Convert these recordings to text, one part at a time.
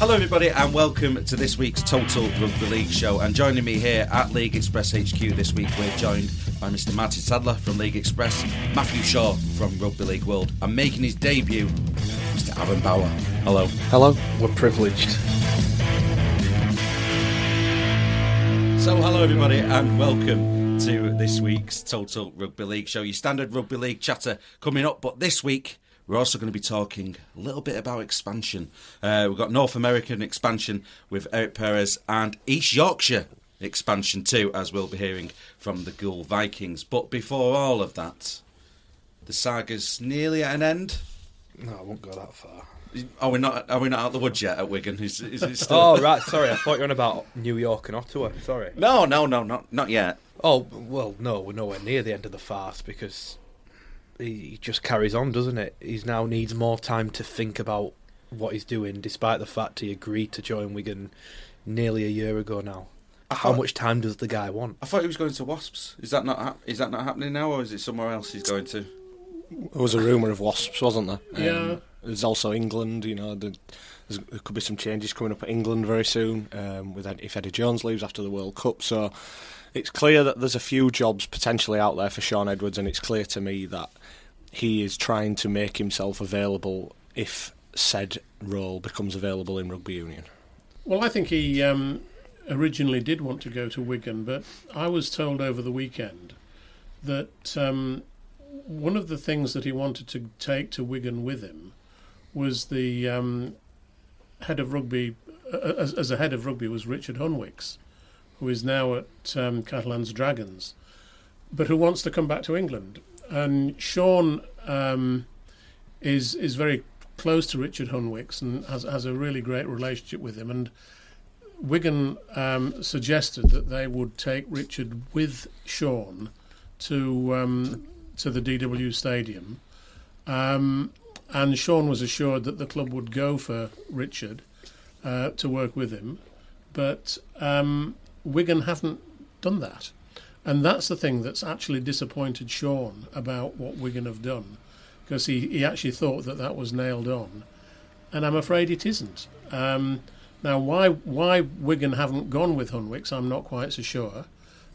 Hello everybody and welcome to this week's Total Rugby League show, and joining me here at League Express HQ this week we're joined by Mr Martin Sadler from League Express, Matthew Shaw from Rugby League World, and making his debut, Mr Aaron Bauer. Hello. Hello. We're privileged. So hello everybody and welcome to this week's Total Rugby League show. Your standard rugby league chatter coming up, but this week we're also going to be talking a little bit about expansion. We've got North American expansion with Eric Perez and East Yorkshire expansion too, as we'll be hearing from the Ghoul Vikings. But before all of that, the saga's nearly at an end. No, I won't go that far. Are we not out of the woods yet at Wigan? Is it still... Oh, right, sorry. I thought you were on about New York and Ottawa. Sorry. No, not yet. Oh, well, no, we're nowhere near the end of the farce because he just carries on, doesn't it? He now needs more time to think about what he's doing, despite the fact he agreed to join Wigan nearly a year ago now. How much time does the guy want? I thought he was going to Wasps. Is that not happening now, or is it somewhere else he's going to? There was a rumour of Wasps, wasn't there? Yeah. There's also England. You know, there could be some changes coming up at England very soon. If Eddie Jones leaves after the World Cup, so it's clear that there's a few jobs potentially out there for Shaun Edwards, and it's clear to me that he is trying to make himself available if said role becomes available in rugby union. Well, I think he originally did want to go to Wigan, but I was told over the weekend that one of the things that he wanted to take to Wigan with him was the head of rugby, as a head of rugby was Richard Hunwicks, who is now at Catalans Dragons, but who wants to come back to England. And Shaun is very close to Richard Hunwicks and has a really great relationship with him. And Wigan suggested that they would take Richard with Shaun to the DW Stadium. And Shaun was assured that the club would go for Richard to work with him. But Wigan haven't done that. And that's the thing that's actually disappointed Shaun about what Wigan have done, because he actually thought that was nailed on. And I'm afraid it isn't. Now, why Wigan haven't gone with Hunwicks, I'm not quite so sure.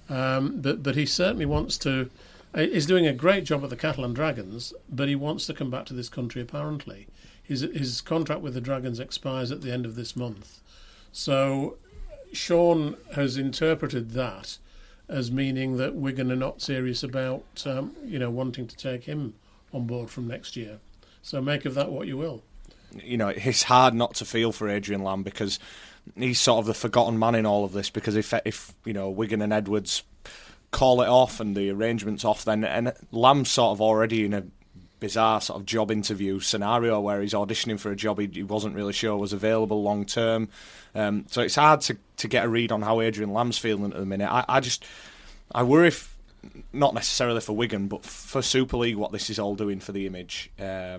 But he certainly wants to... He's doing a great job at the Catalan Dragons, but he wants to come back to this country, apparently. His contract with the Dragons expires at the end of this month. So Shaun has interpreted that as meaning that Wigan are not serious about wanting to take him on board from next year. So make of that what you will. You know, it's hard not to feel for Adrian Lamb because he's sort of the forgotten man in all of this, because if Wigan and Edwards call it off and the arrangement's off, then and Lamb's sort of already in a bizarre sort of job interview scenario where he's auditioning for a job he wasn't really sure was available long term. So it's hard to get a read on how Adrian Lamb's feeling at the minute. I worry, if, not necessarily for Wigan, but for Super League, what this is all doing for the image.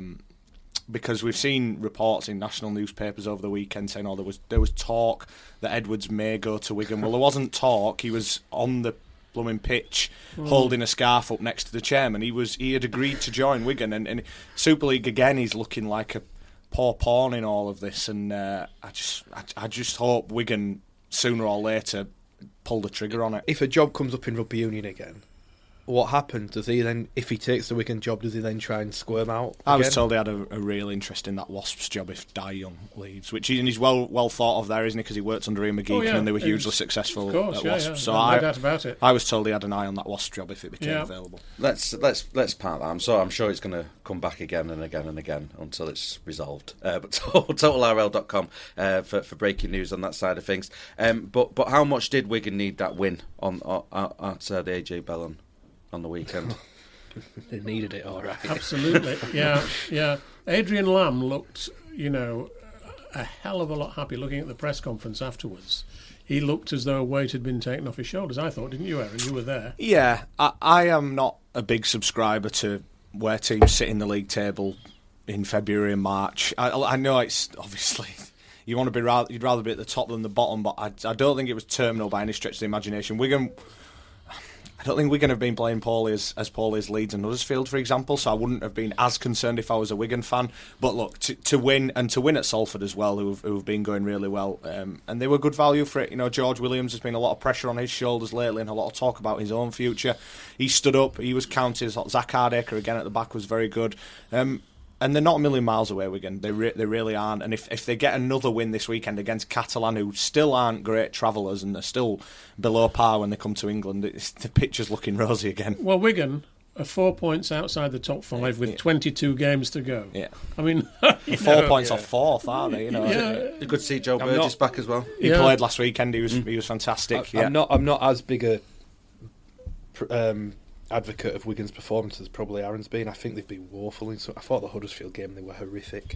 Because we've seen reports in national newspapers over the weekend saying, there was talk that Edwards may go to Wigan. Well, there wasn't talk. He was on the blooming pitch holding a scarf up next to the chairman. He had agreed to join Wigan, and Super League again is looking like a poor pawn in all of this, and I just hope Wigan sooner or later pull the trigger on it. If a job comes up in rugby union again, what happens? Does he then, if he takes the Wigan job, does he then try and squirm out again? I was told he had a real interest in that Wasps job if Dai Young leaves, which he's well thought of there, isn't he? Because he worked under Ian McGeechan and they were hugely successful at Wasps. Yeah. So no doubt about it. I was told he had an eye on that Wasps job if it became available. Let's part that. I'm sure it's going to come back again and again and again until it's resolved. But TotalRL.com for breaking news on that side of things. But how much did Wigan need that win at the AJ Bell on the weekend? They needed it, all right. Absolutely, yeah. Adrian Lamb looked, a hell of a lot happy looking at the press conference afterwards. He looked as though a weight had been taken off his shoulders, I thought, didn't you, Aaron? You were there. Yeah, I am not a big subscriber to where teams sit in the league table in February and March. I know it's obviously... You'd rather be at the top than the bottom, but I don't think it was terminal by any stretch of the imagination. Wigan... I don't think Wigan have been playing poorly as poorly as Leeds and Huddersfield, for example, so I wouldn't have been as concerned if I was a Wigan fan. But look, to win at Salford as well, who've been going really well, and they were good value for it. You know, George Williams, has been a lot of pressure on his shoulders lately and a lot of talk about his own future. He stood up, he was counted. Zach Hardacre again at the back was very good. And they're not a million miles away, Wigan. They really aren't. And if they get another win this weekend against Catalan, who still aren't great travellers and they're still below par when they come to England, the picture's looking rosy again. Well, Wigan are 4 points outside the top 5 with 22 games to go. Yeah, I mean, 4 points off fourth, aren't they? You know, Good to see Joe Burgess back as well. He played last weekend. He was fantastic. I'm not as big a advocate of Wigan's performance as probably Aaron's been. I think they've been woeful. I thought the Huddersfield game, they were horrific.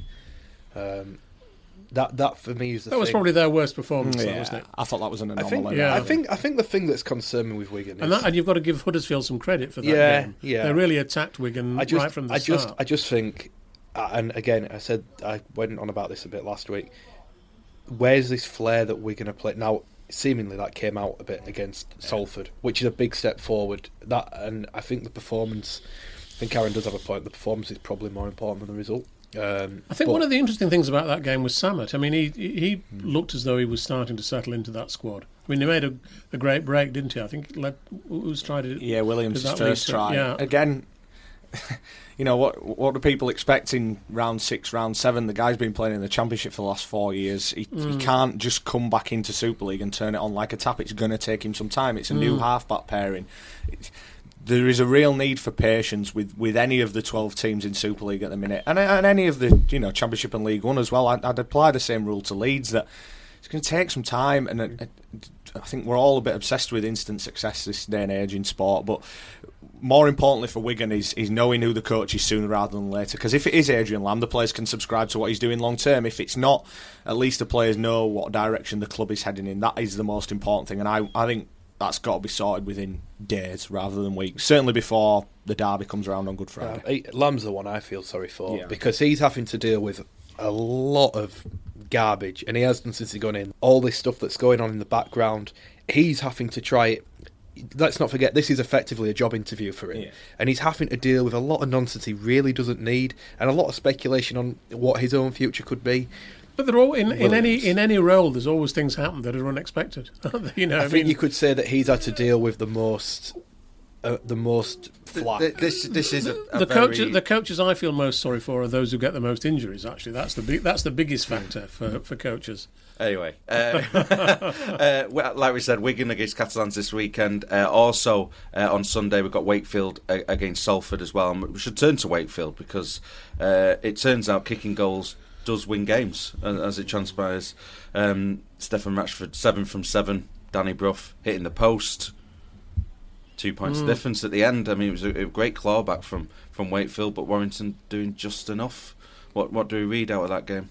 That for me is the thing. That was probably their worst performance, though, wasn't it? I thought that was an anomaly. I think the thing that's concerned me with Wigan is... And you've got to give Huddersfield some credit for that game. Yeah. They really attacked Wigan right from the start. I just think, and again, I went on about this a bit last week, where's this flair that Wigan are playing? Now, seemingly that came out a bit against Salford, which is a big step forward. And I think the performance... I think Aaron does have a point. The performance is probably more important than the result. I think one of the interesting things about that game was Sammet. I mean, he looked as though he was starting to settle into that squad. I mean, he made a great break, didn't he? I think who's tried it? Yeah, Williams' first try. Yeah. Again, you know, what do people expect in round 6, round 7? The guy's been playing in the Championship for the last 4 years. He can't just come back into Super League and turn it on like a tap. It's going to take him some time. It's a new half-back pairing. There is a real need for patience with any of the 12 teams in Super League at the minute, and any of the Championship and League One as well. I'd apply the same rule to Leeds, that it's going to take some time, and I think we're all a bit obsessed with instant success this day and age in sport. But more importantly for Wigan is knowing who the coach is sooner rather than later. Because if it is Adrian Lamb, the players can subscribe to what he's doing long term. If it's not, at least the players know what direction the club is heading in. That is the most important thing, and I think that's got to be sorted within days rather than weeks. Certainly before the derby comes around on Good Friday. Lamb's the one I feel sorry for, because he's having to deal with a lot of garbage, and he has done since he's gone in. All this stuff that's going on in the background, he's having to try it. Let's not forget, this is effectively a job interview for him, and he's having to deal with a lot of nonsense he really doesn't need, and a lot of speculation on what his own future could be. But they're all in any role. There's always things happen that are unexpected. I think you could say that he's had to deal with the most flack. This is the coaches I feel most sorry for are those who get the most injuries. Actually, that's the biggest factor for coaches. Anyway, like we said, Wigan against Catalans this weekend. Also on Sunday we've got Wakefield against Salford as well. And we should turn to Wakefield because it turns out kicking goals does win games, as it transpires. Stefan Ratchford, 7 from 7. Danny Brough hitting the post. 2 points difference at the end. I mean, it was a great clawback from Wakefield, but Warrington doing just enough. What do we read out of that game?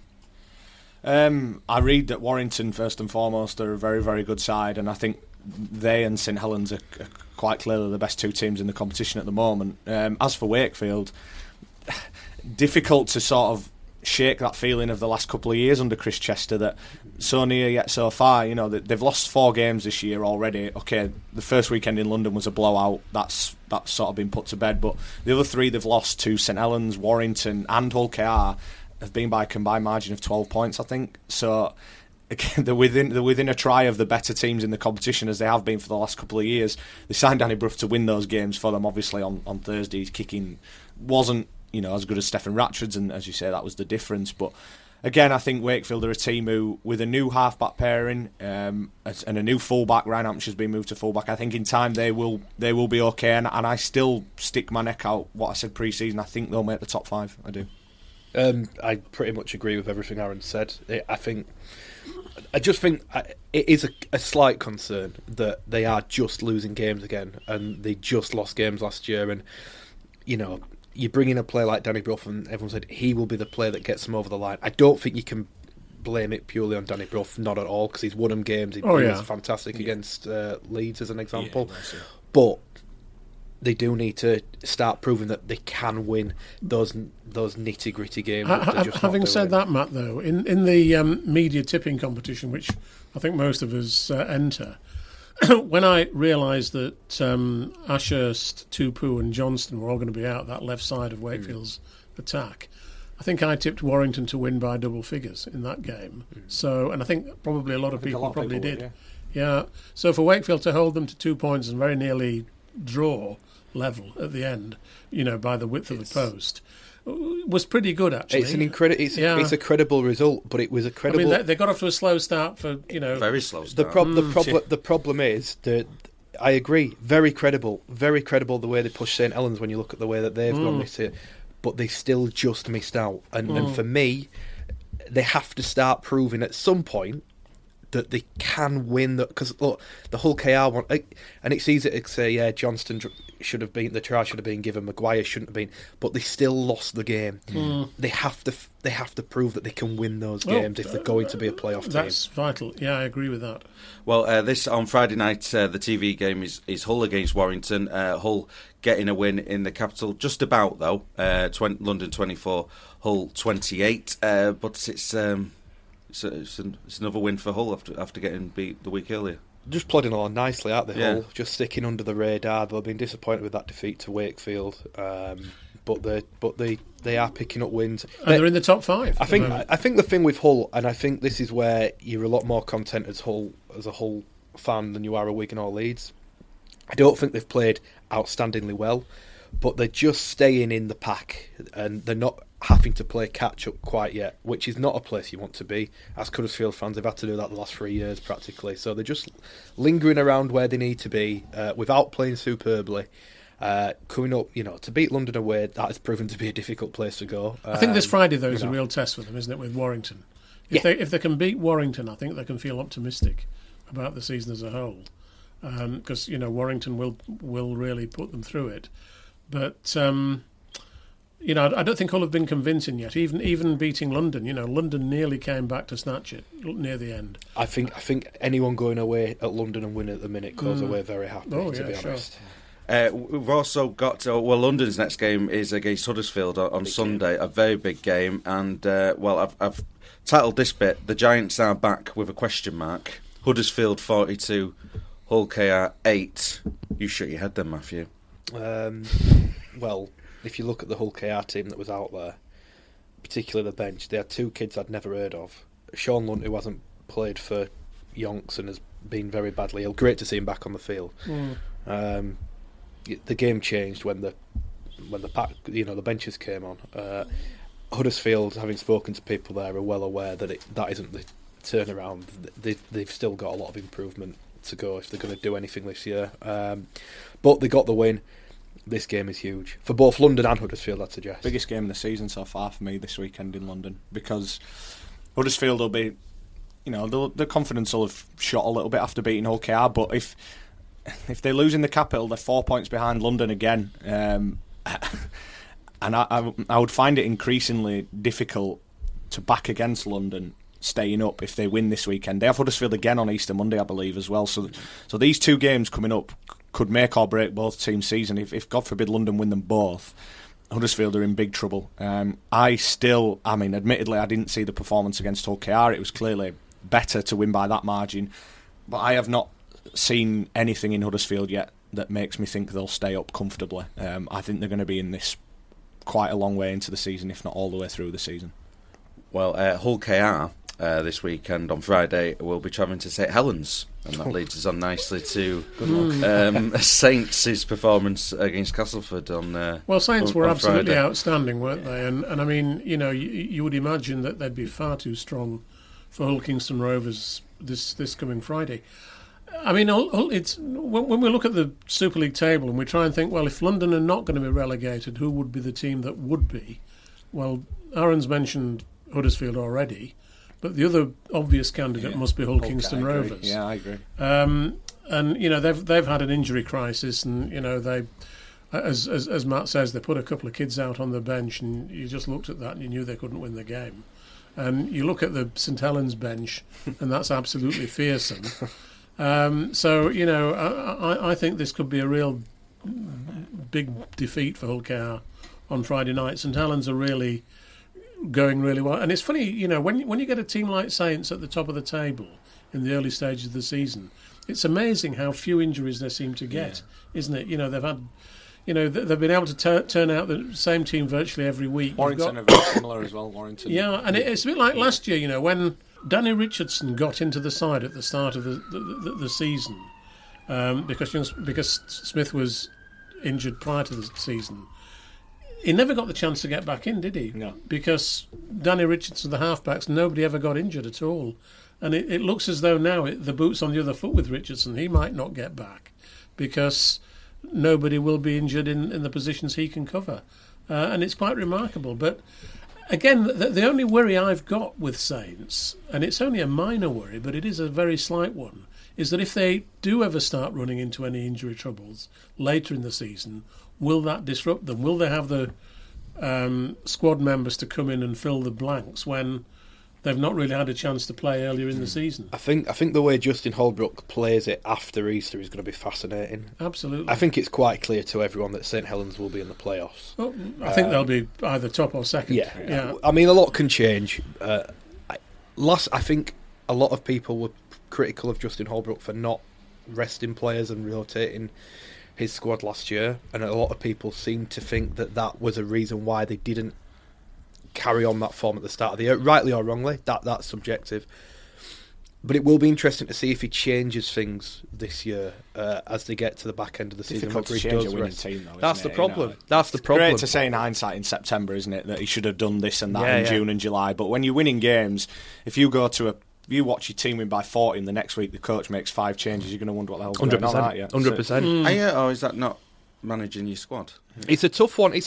I read that Warrington, first and foremost, are a very, very good side, and I think they and St Helens are quite clearly the best two teams in the competition at the moment. As for Wakefield, difficult to sort of shake that feeling of the last couple of years under Chris Chester, that so near yet so far. You know, they've lost 4 games this year already. Okay, the first weekend in London was a blowout. That's sort of been put to bed. But the other 3 they've lost to St Helens, Warrington and Hull KR have been by a combined margin of 12 points, I think. So again, they're within a try of the better teams in the competition, as they have been for the last couple of years. They signed Danny Brough to win those games for them. Obviously on Thursday his kicking wasn't as good as Stefan Ratchford's, and as you say, that was the difference. But again, I think Wakefield are a team who, with a new half-back pairing and a new full-back, Ryan Hampshire's been moved to full-back, I think in time they will be okay, and I still stick my neck out what I said pre-season. I think they'll make the top 5. I do. I pretty much agree with everything Aaron said. I just think it is a slight concern that they are just losing games again, and they just lost games last year, and you bring in a player like Danny Brough, and everyone said he will be the player that gets them over the line. I don't think you can blame it purely on Danny Brough, not at all, because he's won them games. He was fantastic against Leeds, as an example. But they do need to start proving that they can win those nitty-gritty games. Having said that, Matt, though, in the media tipping competition, which I think most of us enter, when I realised that Ashurst, Tupu and Johnston were all going to be out that left side of Wakefield's attack, I think I tipped Warrington to win by double figures in that game. So, and I think probably a lot of people probably did. Would, yeah. So for Wakefield to hold them to 2 points and very nearly draw level at the end, by the width of the post, was pretty good actually. It's an it's a credible result, but it was a credible. I mean, they got off to a slow start for very slow start. The problem is that I agree, very credible the way they pushed St Helens when you look at the way that they've gone this year, but they still just missed out. And for me, they have to start proving at some point that they can win. Because look, the Hull KR one, and it's easy to say, yeah, Johnston should have been, the try should have been given, Maguire shouldn't have been, but they still lost the game. They have to prove that they can win those games if they're going to be a playoff team. That's vital. Yeah, I agree with that. Well, this on Friday night, the TV game is Hull against Warrington. Hull getting a win in the capital, just about though. London 24, Hull 28. But it's another win for Hull after getting beat the week earlier. Just plodding along nicely, aren't they? Hull just sticking under the radar. They've been disappointed with that defeat to Wakefield, but they are picking up wins. And they're in the top 5. I think the thing with Hull, and I think this is where you're a lot more content as a Hull fan than you are a Wigan or Leeds. I don't think they've played outstandingly well, but they're just staying in the pack, and they're not having to play catch up quite yet, which is not a place you want to be. As Huddersfield fans, they've had to do that the last 3 years practically, so they're just lingering around where they need to be without playing superbly. Coming up, to beat London away, that has proven to be a difficult place to go. I think this Friday though is a real test for them, isn't it, with Warrington? If they can beat Warrington, I think they can feel optimistic about the season as a whole, because Warrington will really put them through it, but. I don't think Hull have been convincing yet. Even beating London, London nearly came back to snatch it near the end. I think anyone going away at London and winning at the minute goes away very happy. To be honest. We've also got London's next game is against Huddersfield on Sunday, a very big game. And I've titled this bit: "The Giants are back with a question mark." Huddersfield 42, Hull KR 8. You shut your head then, Matthew. Well. If you look at the Hull KR team that was out there, particularly the bench, they had 2 kids I'd never heard of. Sean Lunt, who hasn't played for Yonks and has been very badly ill. Great to see him back on the field. The game changed when the pack, the benches came on. Huddersfield, having spoken to people there, are well aware that that isn't the turnaround. They've still got a lot of improvement to go if they're going to do anything this year. But they got the win. This game is huge for both London and Huddersfield, I'd suggest. Biggest game of the season so far for me this weekend in London, because Huddersfield will be, the confidence will have shot a little bit after beating Hull KR, but if they lose in the capital, they're 4 points behind London again, and I would find it increasingly difficult to back against London staying up if they win this weekend. They have Huddersfield again on Easter Monday, I believe, as well. So these 2 games coming up could make or break both teams' season. If God forbid London win them both, Huddersfield are in big trouble. Admittedly, I didn't see the performance against Hull KR. It was clearly better to win by that margin, but I have not seen anything in Huddersfield yet that makes me think they'll stay up comfortably. I think they're going to be in this quite a long way into the season, if not all the way through the season. Well, Hull KR this weekend on Friday will be travelling to St Helens, and that leads us on nicely to Saints' performance against Castleford on Saints were absolutely Friday. Outstanding, weren't they? And I mean, you would imagine that they'd be far too strong for Hull Kingston Rovers this coming Friday. I mean, it's when we look at the Super League table and we try and think, well, if London are not going to be relegated, who would be the team that would be? Well, Aaron's mentioned Huddersfield already, but the other obvious candidate must be Hull Kingston Rovers. Yeah, I agree. And they've had an injury crisis, and they, as Matt says, they put a couple of kids out on the bench, and you just looked at that and you knew they couldn't win the game. And you look at the St Helens bench, and that's absolutely fearsome. I think this could be a real big defeat for Hull KR on Friday night. St Helens are really going really well, and it's funny, when you get a team like Saints at the top of the table in the early stages of the season. It's amazing how few injuries they seem to get, isn't it? You know, they've had, you know, they've been able to turn out the same team virtually every week. Warrington are very similar as well. Warrington, yeah, and it's a bit like last year. You know, when Danny Richardson got into the side at the start of the season, because Smith was injured prior to the season. He never got the chance to get back in, did he? No. Because Danny Richardson, the halfbacks, nobody ever got injured at all. And it looks as though now the boot's on the other foot with Richardson. He might not get back because nobody will be injured in the positions he can cover. And it's quite remarkable. But again, the only worry I've got with Saints, and it's only a minor worry, but it is a very slight one, is that if they do ever start running into any injury troubles later in the season, will that disrupt them? Will they have the squad members to come in and fill the blanks when they've not really had a chance to play earlier in the season? I think the way Justin Holbrook plays it after Easter is going to be fascinating. Absolutely. I think it's quite clear to everyone that St Helens will be in the playoffs. Well, I think they'll be either top or second. Yeah. I mean, a lot can change. I think a lot of people were critical of Justin Holbrook for not resting players and rotating his squad last year, and a lot of people seem to think that was a reason why they didn't carry on that form at the start of the year, rightly or wrongly. That's subjective, but it will be interesting to see if he changes things this year as they get to the back end of the season. Difficult to change a winning team, though. That's the problem. You know, that's the problem. Great to say in hindsight in September, isn't it, that he should have done this and that in Yeah. June and July. But when you're winning games, if you watch your team win by 40 and the next week the coach makes 5 changes, you're going to wonder what the hell's going on, aren't you? 100%. Or is that not managing your squad? It's a tough one.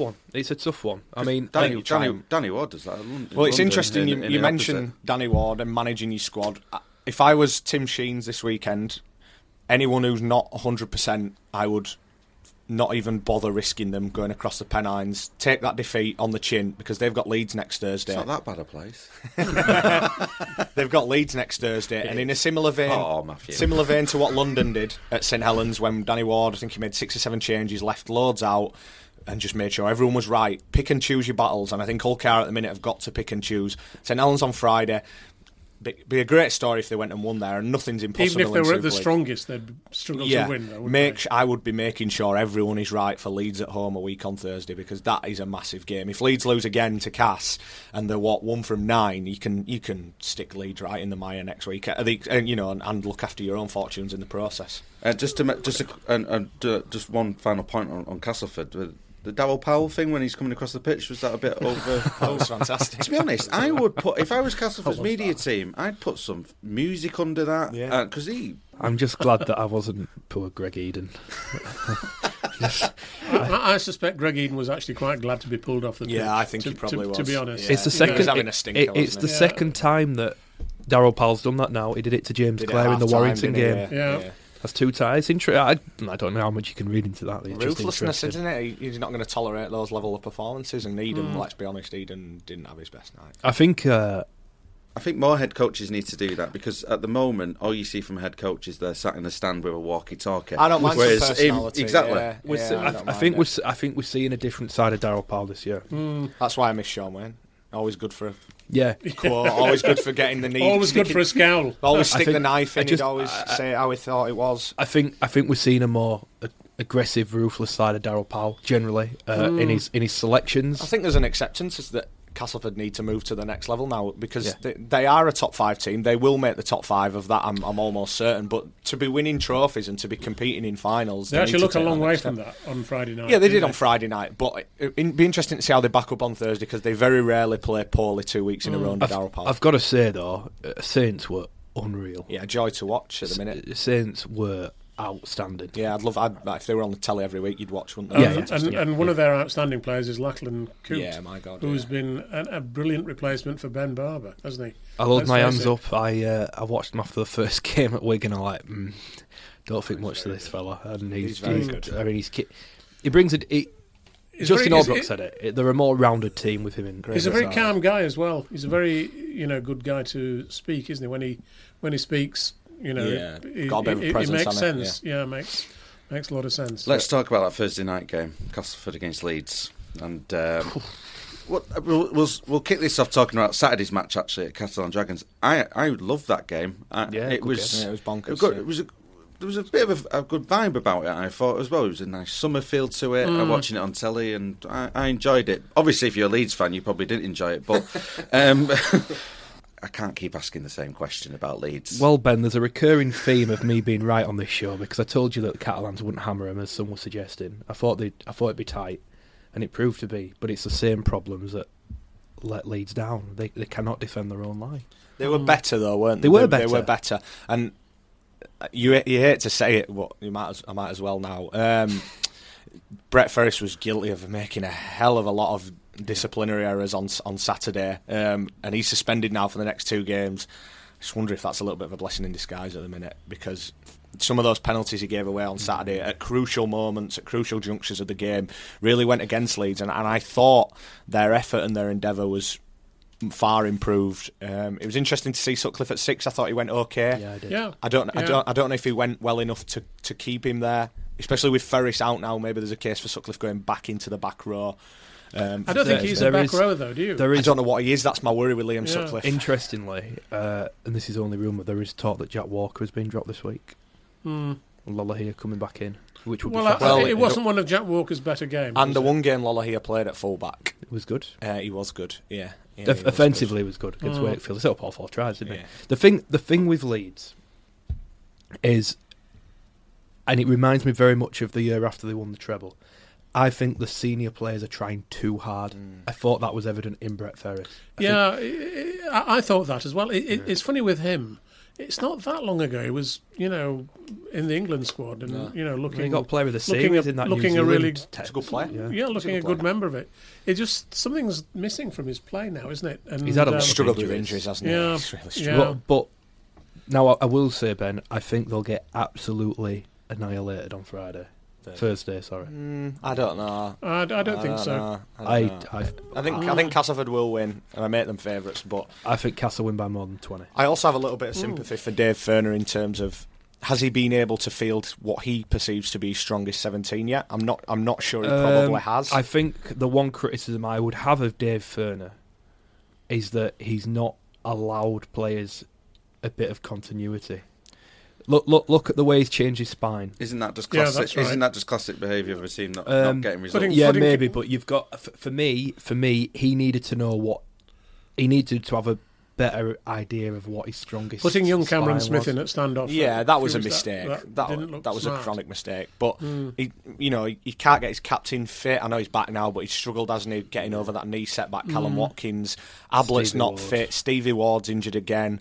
I mean, Danny Ward does that. Well, it's interesting you mentioned Danny Ward and managing your squad. If I was Tim Sheens this weekend, anyone who's not 100%, I would not even bother risking them going across the Pennines. Take that defeat on the chin because they've got Leeds next Thursday. It's not that bad a place. They've got Leeds next Thursday, and in a similar vein to what London did at St Helens when Danny Ward, I think he made 6 or 7 changes, left loads out, and just made sure everyone was right. Pick and choose your battles, and I think Hull KR at the minute have got to pick and choose. St Helens on Friday. Be a great story if they went and won there, and nothing's impossible. Even if they were at the Super League. strongest, they'd struggle to win. Though, I would be making sure everyone is right for Leeds at home a week on Thursday, because that is a massive game. If Leeds lose again to Cass and they're 1 from 9, you can stick Leeds right in the mire next week, and look after your own fortunes in the process. Just one final point on Castleford. The Darryl Powell thing when he's coming across the pitch, was that a bit over? That was fantastic. To be honest, I would put, if I was Castleford's media team, I'd put some music under that. Yeah. Because I'm just glad that I wasn't poor Greg Eden. I suspect Greg Eden was actually quite glad to be pulled off the pitch. Yeah, I think he probably was. To be honest, Yeah. It's the He second. was having a stinker, It's wasn't the he? second time that Darryl Powell's done that. Now he did it to James Did it Clare at in the half-time, Warrington didn't he? game. Yeah. That's 2 ties. I don't know how much you can read into that. It's just Ruthlessness, interesting. isn't it? He's not going to tolerate those level of performances, and Eden, let's be honest, Eden didn't have his best night. I think more head coaches need to do that, because at the moment all you see from head coaches, they're sat in the stand with a walkie-talkie. I don't mind some personality. Exactly. Yeah, I think we're seeing a different side of Darryl Powell this year. That's why I miss Sean Wayne. Always good for a Yeah, quote. Always good for getting the knee. Always good for a scowl. Always stick think- the knife in. I just- He'd always say it how he thought it was. I think we're seeing a more aggressive, ruthless side of Darryl Powell generally in his selections. I think there's an acceptance that Castleford need to move to the next level now, because they are a top 5 team. They will make the top 5 of that, I'm almost certain. But to be winning trophies and to be competing in finals, They actually need to look a take long that way next from step. that on Friday night. Yeah, they did didn't on Friday night, but it'd be interesting to see how they back up on Thursday, because they very rarely play poorly 2 weeks in a row under Darryl Powell. I've got to say though, Saints were unreal. Yeah, joy to watch at the minute. Saints were outstanding. Yeah, if they were on the telly every week, you'd watch, wouldn't they? they? And one of their outstanding players is Lachlan Coote. Yeah, my God, who's been a brilliant replacement for Ben Barber, hasn't he? I hold Let's my face hands it. up. I watched him after the first game at Wigan. I'm like, don't think much to this fella, and he's very good. I mean, he brings it. Justin very- Holbrook said it. They're a more rounded team with him in. He's a very calm guy as well. He's a very good guy to speak, isn't he? When he speaks, Yeah, it got a bit of a presence, makes hasn't it? sense. Yeah, makes a lot of sense. Let's talk about that Thursday night game, Castleford against Leeds. And We'll kick this off talking about Saturday's match actually at Catalan Dragons. I loved that game. It was bonkers. There was a bit of a good vibe about it, I thought, as well. It was a nice summer feel to it. I'm watching it on telly, and I enjoyed it. Obviously, if you're a Leeds fan, you probably didn't enjoy it, but I can't keep asking the same question about Leeds. Well, Ben, there's a recurring theme of me being right on this show, because I told you that the Catalans wouldn't hammer them, as some were suggesting. I thought it'd be tight, and it proved to be. But it's the same problems that let Leeds down. They cannot defend their own line. They were better, though, weren't they? They were better. And you hate to say it, but I might as well now. Brett Ferris was guilty of making a hell of a lot of disciplinary errors on Saturday, and he's suspended now for the next 2 games. I just wonder if that's a little bit of a blessing in disguise at the minute, because some of those penalties he gave away on Saturday at crucial moments, at crucial junctures of the game, really went against Leeds, and I thought their effort and their endeavour was far improved. It was interesting to see Sutcliffe at 6. I thought he went okay. Yeah, I did. Yeah. I don't know if he went well enough to keep him there, especially with Ferris out now. Maybe there's a case for Sutcliffe going back into the back row. I don't think he's a back row, though, do you? I don't know what he is. That's my worry with Liam Sutcliffe. Interestingly, and this is only rumour, there is talk that Jack Walker has been dropped this week. Lolohea coming back in, which would be fantastic. It wasn't one of Jack Walker's better games. And the one game Lolohea played at full-back. It was good. He was good, yeah. Offensively, it was good against Wakefield. It's up all 4 tries, didn't Yeah. it? The thing with Leeds is, and it reminds me very much of the year after they won the treble, I think the senior players are trying too hard. I thought that was evident in Brett Ferris. I thought that as well. It's funny with him. It's not that long ago. He was, in the England squad, and looking. He got player of the series in that looking New a really Zealand It's a good player. looking a good member of it. It just something's missing from his play now, isn't it? And he's had a lot of struggled with injuries, hasn't he? Yeah, He's really struggled. But now I will say, Ben, I think they'll get absolutely annihilated on Thursday. Sorry. I don't know. I don't think so. I think Castleford will win, and I make them favourites. But I think Castle win by more than 20. I also have a little bit of sympathy for Dave Ferner in terms of, has he been able to field what he perceives to be his strongest 17 yet? I'm not sure he probably has. I think the one criticism I would have of Dave Ferner is that he's not allowed players a bit of continuity. Look at the way he's changed his spine. Isn't that just classic? That's right. Isn't that just classic behaviour of a team not getting results? Maybe, but you've got for me, he needed to know what he needed to have a better idea of what his strongest. Putting young Cameron spine Smith was. in at standoff. Yeah, that was a mistake. That was smart. a chronic mistake. But he can't get his captain fit. I know he's back now, but he's struggled, hasn't he, getting over that knee setback. Callum Watkins, Ablett's Stevie not Ward. fit. Stevie Ward's injured again.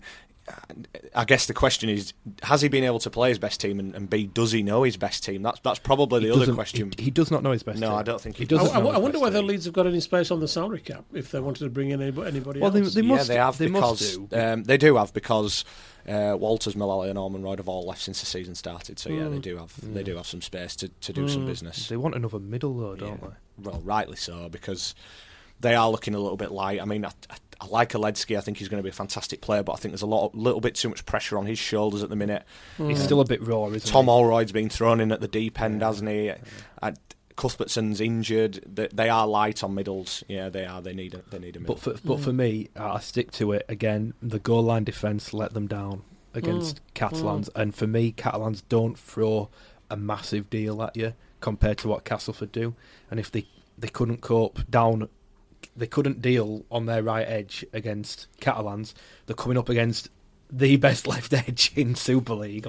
I guess the question is, has he been able to play his best team, and B, does he know his best team? That's probably the other question. He does not know his best team. No, I don't think he does. does. I wonder whether Leeds have got any space on the salary cap if they wanted to bring in anybody Well, else. they must. They have They because must do. they do have because Walters, Mullally, and Norman Royd have all left since the season started. So they do have some space to do some business. They want another middle, though, don't they? Well, rightly so, because they are looking a little bit light. I mean, I like Aledzki. I think he's going to be a fantastic player, but I think there's a little bit too much pressure on his shoulders at the minute. He's still a bit raw, isn't Tom he? Allroyd's been thrown in at the deep end, hasn't he? Cuthbertson's injured. They are light on middles. Yeah, they are. They need a middle. But for me, I stick to it again. The goal line defence let them down against Catalans, and for me, Catalans don't throw a massive deal at you compared to what Castleford do. And if they couldn't cope down, they couldn't deal on their right edge against Catalans. They're coming up against the best left edge in Super League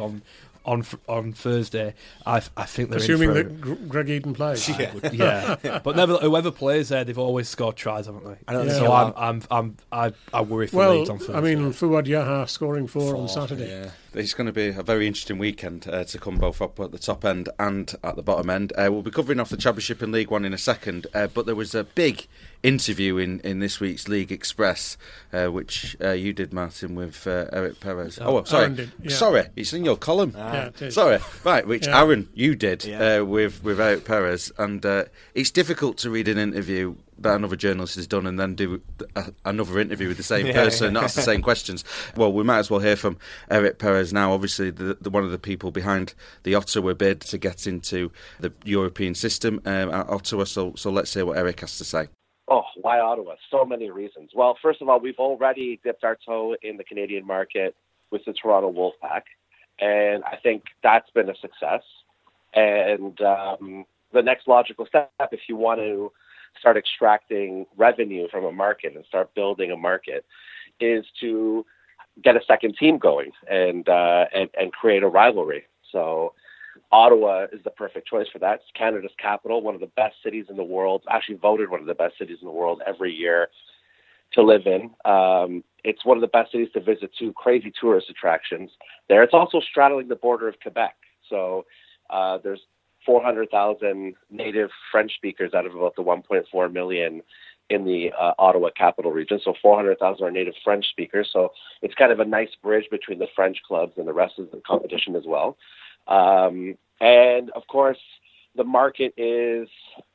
on Thursday. I think they're assuming in for that Greg Eden plays. yeah. But whoever plays there, they've always scored tries, haven't they? I don't think so I worry for Leeds on Thursday. I mean, Fuad Yaha scoring 4 on Saturday. Yeah. It's going to be a very interesting weekend to come both up at the top end and at the bottom end. We'll be covering off the Championship and League One in a second, but there was a big interview in this week's League Express, which you did, Martin, with Eric Perez. Sorry. Aaron did, yeah. Sorry, it's in your column. Yeah, it is. Sorry, right, which Yeah. Aaron, you did Yeah. with Eric Perez, and it's difficult to read an interview that another journalist has done and then do another interview with the same person and ask the same questions. Well, we might as well hear from Eric Perez now, obviously the one of the people behind the Ottawa bid to get into the European system at Ottawa, so let's hear what Eric has to say. Oh, why Ottawa? So many reasons. Well, first of all, we've already dipped our toe in the Canadian market with the Toronto Wolfpack, and I think that's been a success. And the next logical step, if you want to start extracting revenue from a market and start building a market, is to get a second team going and create a rivalry. So Ottawa is the perfect choice for that. It's Canada's capital, one of the best cities in the world, actually voted one of the best cities in the world every year to live in. It's one of the best cities to visit too, crazy tourist attractions there. It's also straddling the border of Quebec. So there's 400,000 native French speakers out of about the 1.4 million in the Ottawa capital region. So 400,000 are native French speakers. So it's kind of a nice bridge between the French clubs and the rest of the competition as well. And of course, the market is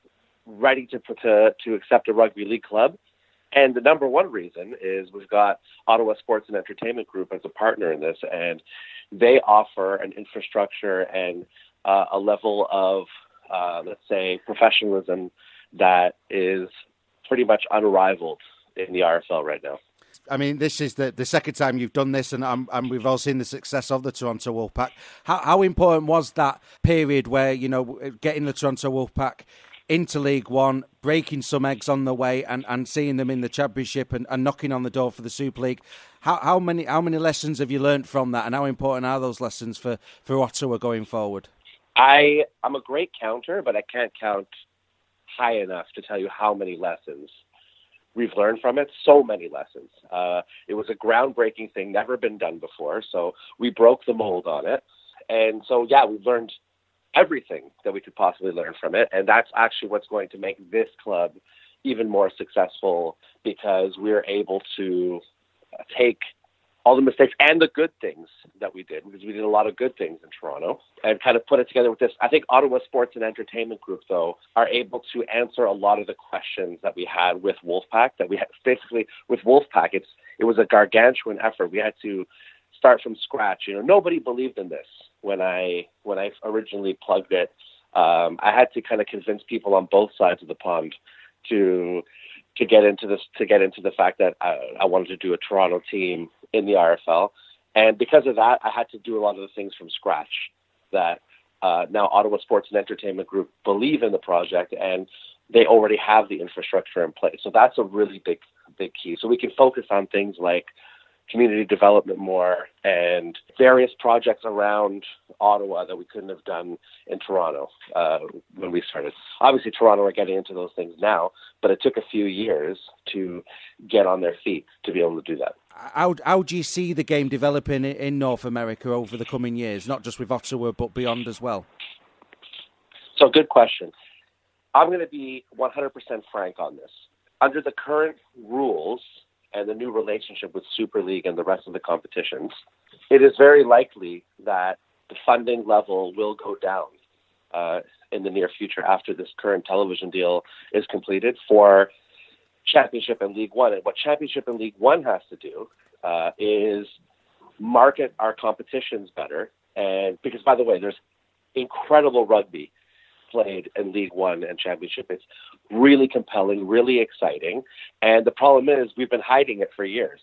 ready to accept a rugby league club. And the number one reason is we've got Ottawa Sports and Entertainment Group as a partner in this, and they offer an infrastructure and a level of, let's say, professionalism that is pretty much unrivaled in the RFL right now. I mean, this is the second time you've done this, and we've all seen the success of the Toronto Wolfpack. How important was that period where, you know, getting the Toronto Wolfpack into League One, breaking some eggs on the way, and seeing them in the Championship and knocking on the door for the Super League? How many lessons have you learned from that, and how important are those lessons for Ottawa going forward? I'm a great counter, but I can't count high enough to tell you how many lessons we've learned from it. So many lessons. It was a groundbreaking thing, never been done before. So we broke the mold on it. And so, yeah, we've learned everything that we could possibly learn from it. And that's actually what's going to make this club even more successful, because we're able to take all the mistakes and the good things that we did, because we did a lot of good things in Toronto, and kind of put it together with this. I think Ottawa Sports and Entertainment Group, though, are able to answer a lot of the questions that we had with Wolfpack. That we had basically with Wolfpack, it was a gargantuan effort. We had to start from scratch. You know, nobody believed in this when I originally plugged it. I had to kind of convince people on both sides of the pond to get into the fact that I wanted to do a Toronto team in the RFL. And because of that, I had to do a lot of the things from scratch that now Ottawa Sports and Entertainment Group believe in the project, and they already have the infrastructure in place. So that's a really big key. So we can focus on things like community development more and various projects around Ottawa that we couldn't have done in Toronto when we started. Obviously, Toronto are getting into those things now, but it took a few years to get on their feet to be able to do that. How do you see the game developing in North America over the coming years, not just with Ottawa, but beyond as well? So, good question. I'm going to be 100% frank on this. Under the current rules and the new relationship with Super League and the rest of the competitions, it is very likely that the funding level will go down in the near future after this current television deal is completed for Championship and League One. And what Championship and League One has to do is market our competitions better. And because, by the way, there's incredible rugby played in League One and Championship. It's really compelling, really exciting. And the problem is we've been hiding it for years.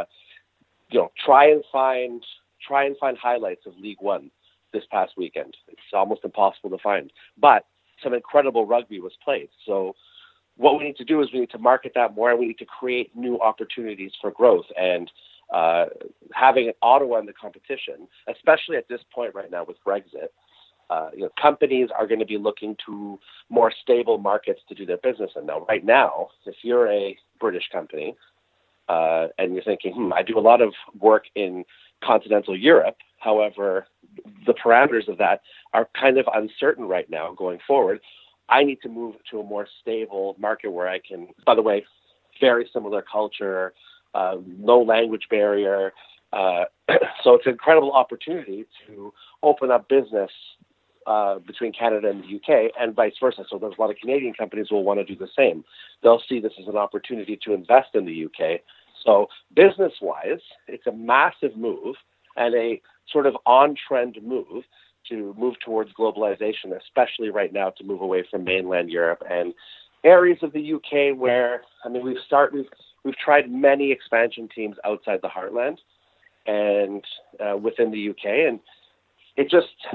Try and find highlights of League One this past weekend. It's almost impossible to find. But some incredible rugby was played. So what we need to do is we need to market that more, and we need to create new opportunities for growth. And having Ottawa in the competition, especially at this point right now with Brexit, companies are going to be looking to more stable markets to do their business in. Now, right now, if you're a British company and you're thinking, I do a lot of work in continental Europe, however, the parameters of that are kind of uncertain right now going forward. I need to move to a more stable market where I can, by the way, very similar culture, no language barrier. So it's an incredible opportunity to open up business between Canada and the UK, and vice versa. So there's a lot of Canadian companies who will want to do the same. They'll see this as an opportunity to invest in the UK. So business-wise, it's a massive move and a sort of on-trend move to move towards globalization, especially right now to move away from mainland Europe and areas of the UK where, I mean, we've tried many expansion teams outside the heartland and within the UK, and it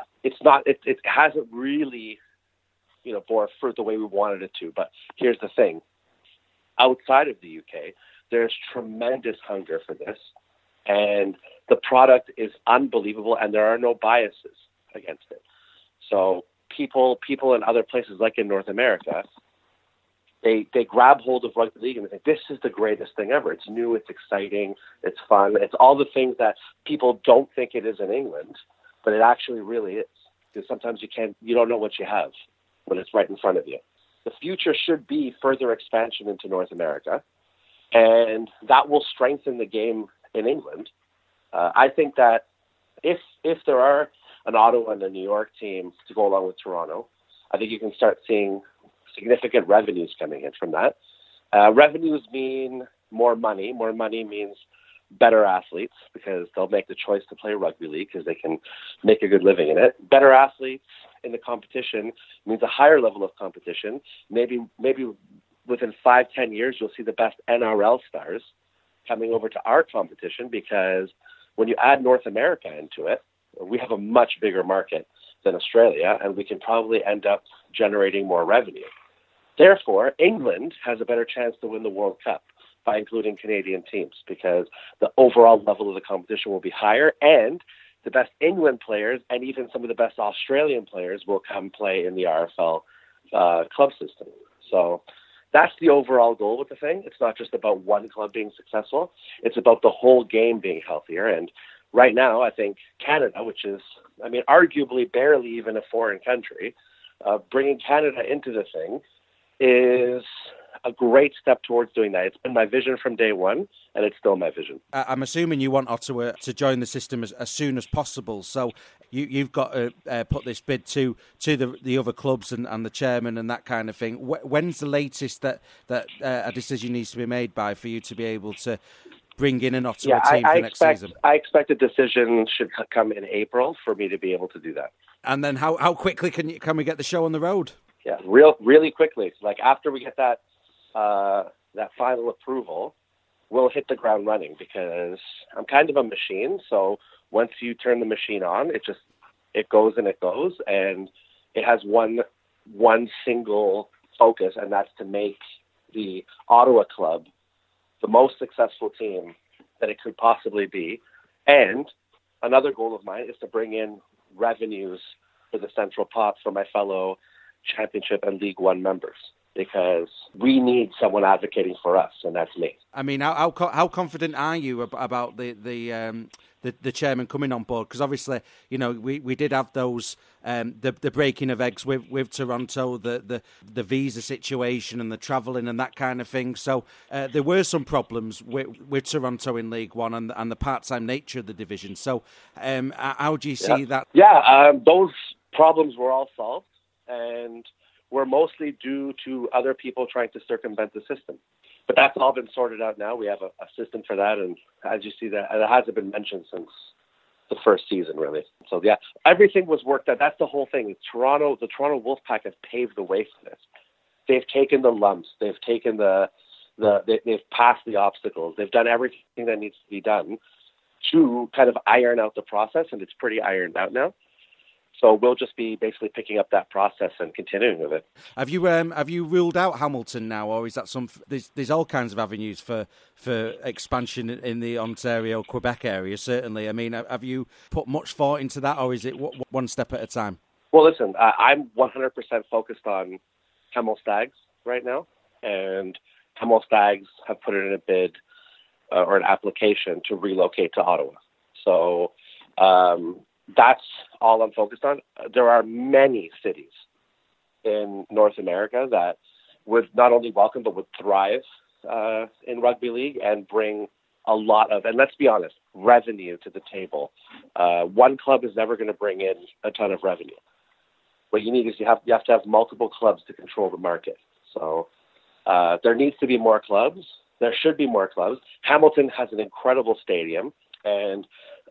hasn't really, bore fruit the way we wanted it to. But here's the thing: outside of the UK, there's tremendous hunger for this, and the product is unbelievable, and there are no biases against it. So people in other places, like in North America, they grab hold of rugby league and they think, this is the greatest thing ever. It's new, it's exciting, it's fun. It's all the things that people don't think it is in England, but it actually really is. Because sometimes you don't know what you have when it's right in front of you. The future should be further expansion into North America, and that will strengthen the game in England. I think that if there are an Ottawa and a New York team to go along with Toronto, I think you can start seeing significant revenues coming in from that. Revenues mean more money. More money means better athletes, because they'll make the choice to play rugby league because they can make a good living in it. Better athletes in the competition means a higher level of competition. Maybe within 5-10 years, you'll see the best NRL stars coming over to our competition, because when you add North America into it, we have a much bigger market than Australia, and we can probably end up generating more revenue. Therefore, England has a better chance to win the World Cup by including Canadian teams, because the overall level of the competition will be higher, and the best England players and even some of the best Australian players will come play in the RFL club system. So that's the overall goal with the thing. It's not just about one club being successful. It's about the whole game being healthier. And right now, I think Canada, which is, arguably barely even a foreign country, bringing Canada into the thing is a great step towards doing that. It's been my vision from day one, and it's still my vision. I'm assuming you want Ottawa to join the system as soon as possible. So you've got to put this bid to the other clubs and the chairman and that kind of thing. When's the latest that a decision needs to be made by for you to be able to bring in an Ottawa team for next season? I expect a decision should come in April for me to be able to do that. And then how quickly can we get the show on the road? Yeah, really quickly. Like after we get that final approval, we'll hit the ground running, because I'm kind of a machine. So once you turn the machine on, it goes, and it has one single focus, and that's to make the Ottawa club the most successful team that it could possibly be. And another goal of mine is to bring in revenues for the central pot for my fellow Championship and League One members, because we need someone advocating for us, and that's me. How confident are you about the chairman coming on board? Because obviously, we did have those the breaking of eggs with Toronto, the visa situation and the travelling and that kind of thing. So there were some problems with Toronto in League One and the part-time nature of the division. So how do you see that? Yeah, those problems were all solved, and were mostly due to other people trying to circumvent the system. But that's all been sorted out now. We have a system for that, and as you see, that it hasn't been mentioned since the first season, really. So yeah, everything was worked out. That's the whole thing. The Toronto Wolfpack have paved the way for this. They've taken the lumps. They've taken they've passed the obstacles. They've done everything that needs to be done to kind of iron out the process, and it's pretty ironed out now. So we'll just be basically picking up that process and continuing with it. Have you ruled out Hamilton now, or is that there's all kinds of avenues for expansion in the Ontario, Quebec area? Certainly. Have you put much thought into that, or is it one step at a time? Well, listen, I'm 100% focused on Hemel Stags right now, and Hemel Stags have put in a bid or an application to relocate to Ottawa. So. That's all I'm focused on. There are many cities in North America that would not only welcome but would thrive in rugby league and bring a lot of, and let's be honest, revenue to the table. One club is never going to bring in a ton of revenue. What you need is you have to have multiple clubs to control the market. So there needs to be more clubs. There should be more clubs. Hamilton has an incredible stadium, and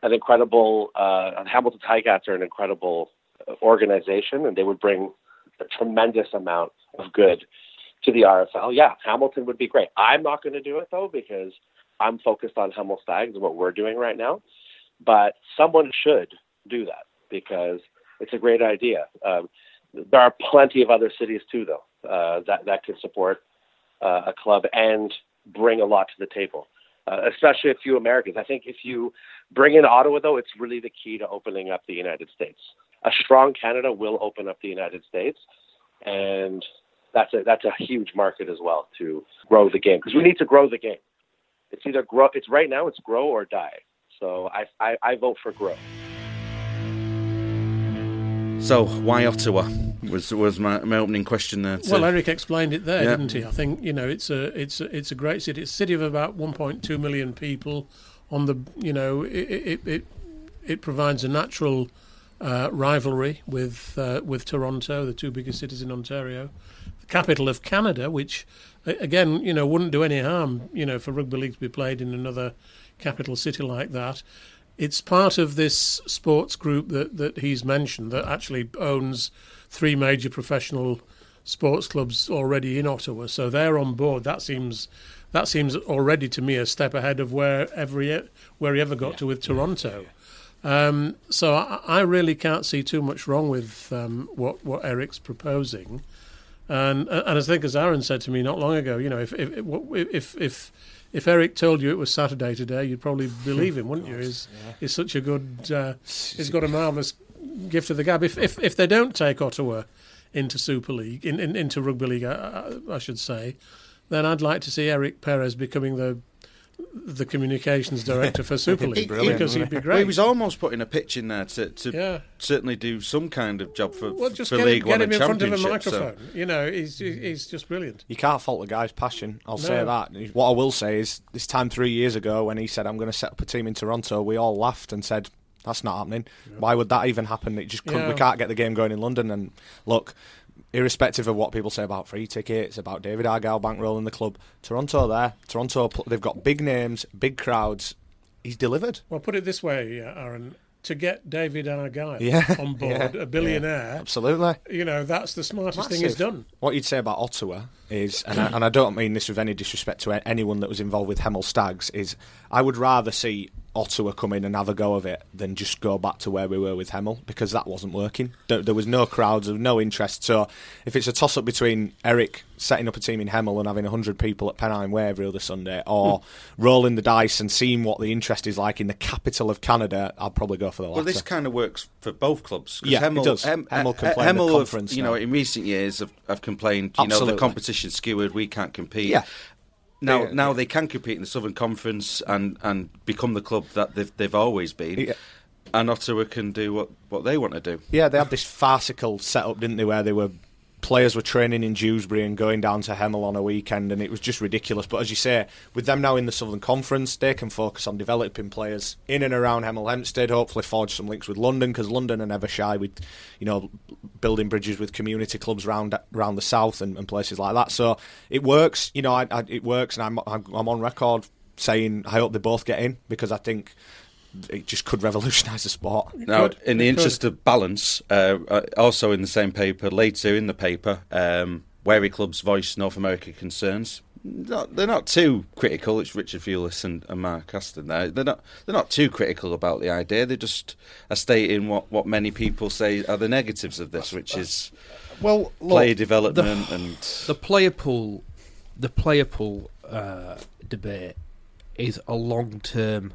Hamilton Ticats are an incredible organization, and they would bring a tremendous amount of good to the RFL. Yeah, Hamilton would be great. I'm not going to do it, though, because I'm focused on Hemel Stags and what we're doing right now. But someone should do that because it's a great idea. There are plenty of other cities, too, though, that could support a club and bring a lot to the table, especially a few Americans. I think if you bring in Ottawa, though, it's really the key to opening up the United States. A strong Canada will open up the United States, and that's a huge market as well to grow the game, because we need to grow the game. It's either grow. It's right now. It's grow or die. So I vote for grow. So why Ottawa was my opening question there too. Well, Eric explained it there, didn't he? I think it's a great city. It's a city of about 1.2 million people. On the it provides a natural rivalry with Toronto, the two biggest cities in Ontario, the capital of Canada, which again wouldn't do any harm for rugby league to be played in another capital city like that. It's part of this sports group that he's mentioned that actually owns 3 major professional sports clubs already in Ottawa. So they're on board. That seems already to me a step ahead of where he ever got to with Toronto. So I really can't see too much wrong with what Eric's proposing. And I think, as Aaron said to me not long ago, if Eric told you it was Saturday today, you'd probably believe him, wouldn't you? He's such a good. He's got a marvellous gift of the gab. If they don't take Ottawa into Super League, into rugby league, I should say, then I'd like to see Eric Perez becoming the communications director for Super League, because he'd be great. Well, he was almost putting a pitch in there to certainly do some kind of job for just League One get him and in front of a Championship. microphone. He's just brilliant. You can't fault the guy's passion, I'll say No. that. What I will say is, this time 3 years ago when he said, I'm going to set up a team in Toronto, we all laughed and said, that's not happening. Why would that even happen? It just couldn't. We can't get the game going in London. And look, irrespective of what people say about free tickets, about David Argyle bankrolling the club, Toronto, they've got big names, big crowds. He's delivered. Well, put it this way, Aaron. To get David Argyle on board, a billionaire, absolutely. That's the smartest thing he's done. What you'd say about Ottawa is, and I don't mean this with any disrespect to anyone that was involved with Hemel Stags, is I would rather see Ottawa come in and have a go of it than just go back to where we were with Hemel, because that wasn't working. There was no crowds, there was no interest. So if it's a toss-up between Eric setting up a team in Hemel and having 100 people at Pennine Way every other Sunday, or rolling the dice and seeing what the interest is like in the capital of Canada, I'd probably go for the latter. Well, this kind of works for both clubs. Yeah, Hemel, it does. Hemel can play in the conference now. in recent years have complained, Absolutely. the competition's skewered, we can't compete. Yeah. Now they can compete in the Southern Conference and become the club that they've always been. Yeah. And Ottawa can do what they want to do. Yeah, they had this farcical setup, didn't they, where players were training in Dewsbury and going down to Hemel on a weekend, and it was just ridiculous. But as you say, with them now in the Southern Conference, they can focus on developing players in and around Hemel Hempstead, hopefully forge some links with London, because London are never shy with, building bridges with community clubs around the south and places like that. So it works, it works, and I'm on record saying I hope they both get in, because I think it just could revolutionise the sport. Now, in the interest of balance, also in the same paper, later in the paper, Wary Clubs voice North America concerns. They're not too critical. It's Richard Fulis and Mark Aston there. They're not too critical about the idea. They just are stating what many people say are the negatives of this, which is player development and the player pool. The player pool debate is a long-term.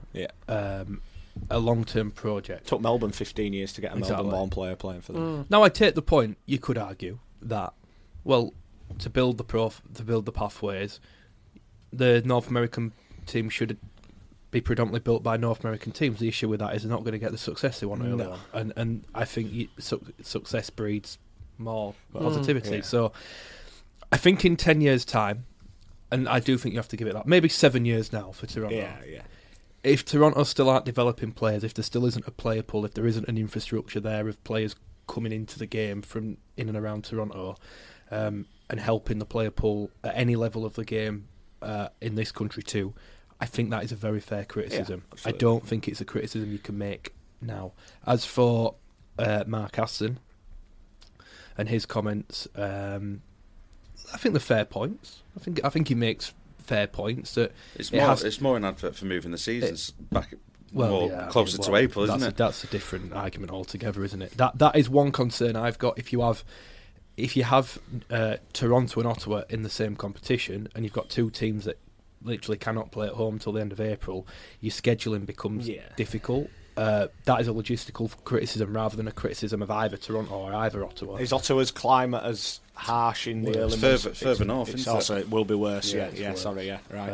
A long-term project. Took Melbourne 15 years to get a Exactly. Melbourne-born player playing for them. Now, I take the point. You could argue that, to build the pathways, the North American team should be predominantly built by North American teams. The issue with that is they're not going to get the success they want early on, and I think success breeds more positivity. Yeah. So, I think in 10 years' time, and I do think you have to give it that, maybe 7 years now for Toronto. Yeah. If Toronto still aren't developing players, if there still isn't a player pool, if there isn't an infrastructure there of players coming into the game from in and around Toronto, and helping the player pool at any level of the game in this country too, I think that is a very fair criticism. I don't think it's a criticism you can make now. As for Mark Aston and his comments, I think they're fair points. I think he makes fair points. That it's more an advert for moving the seasons back. Closer to April, isn't it? That's a different argument altogether, isn't it? That is one concern I've got. If you have Toronto and Ottawa in the same competition, and you've got two teams that literally cannot play at home till the end of April, your scheduling becomes difficult. That is a logistical criticism rather than a criticism of either Toronto or either Ottawa. Is Ottawa's climate as harsh in the early months? Further north, it's also it will be worse. Yeah, sorry, right.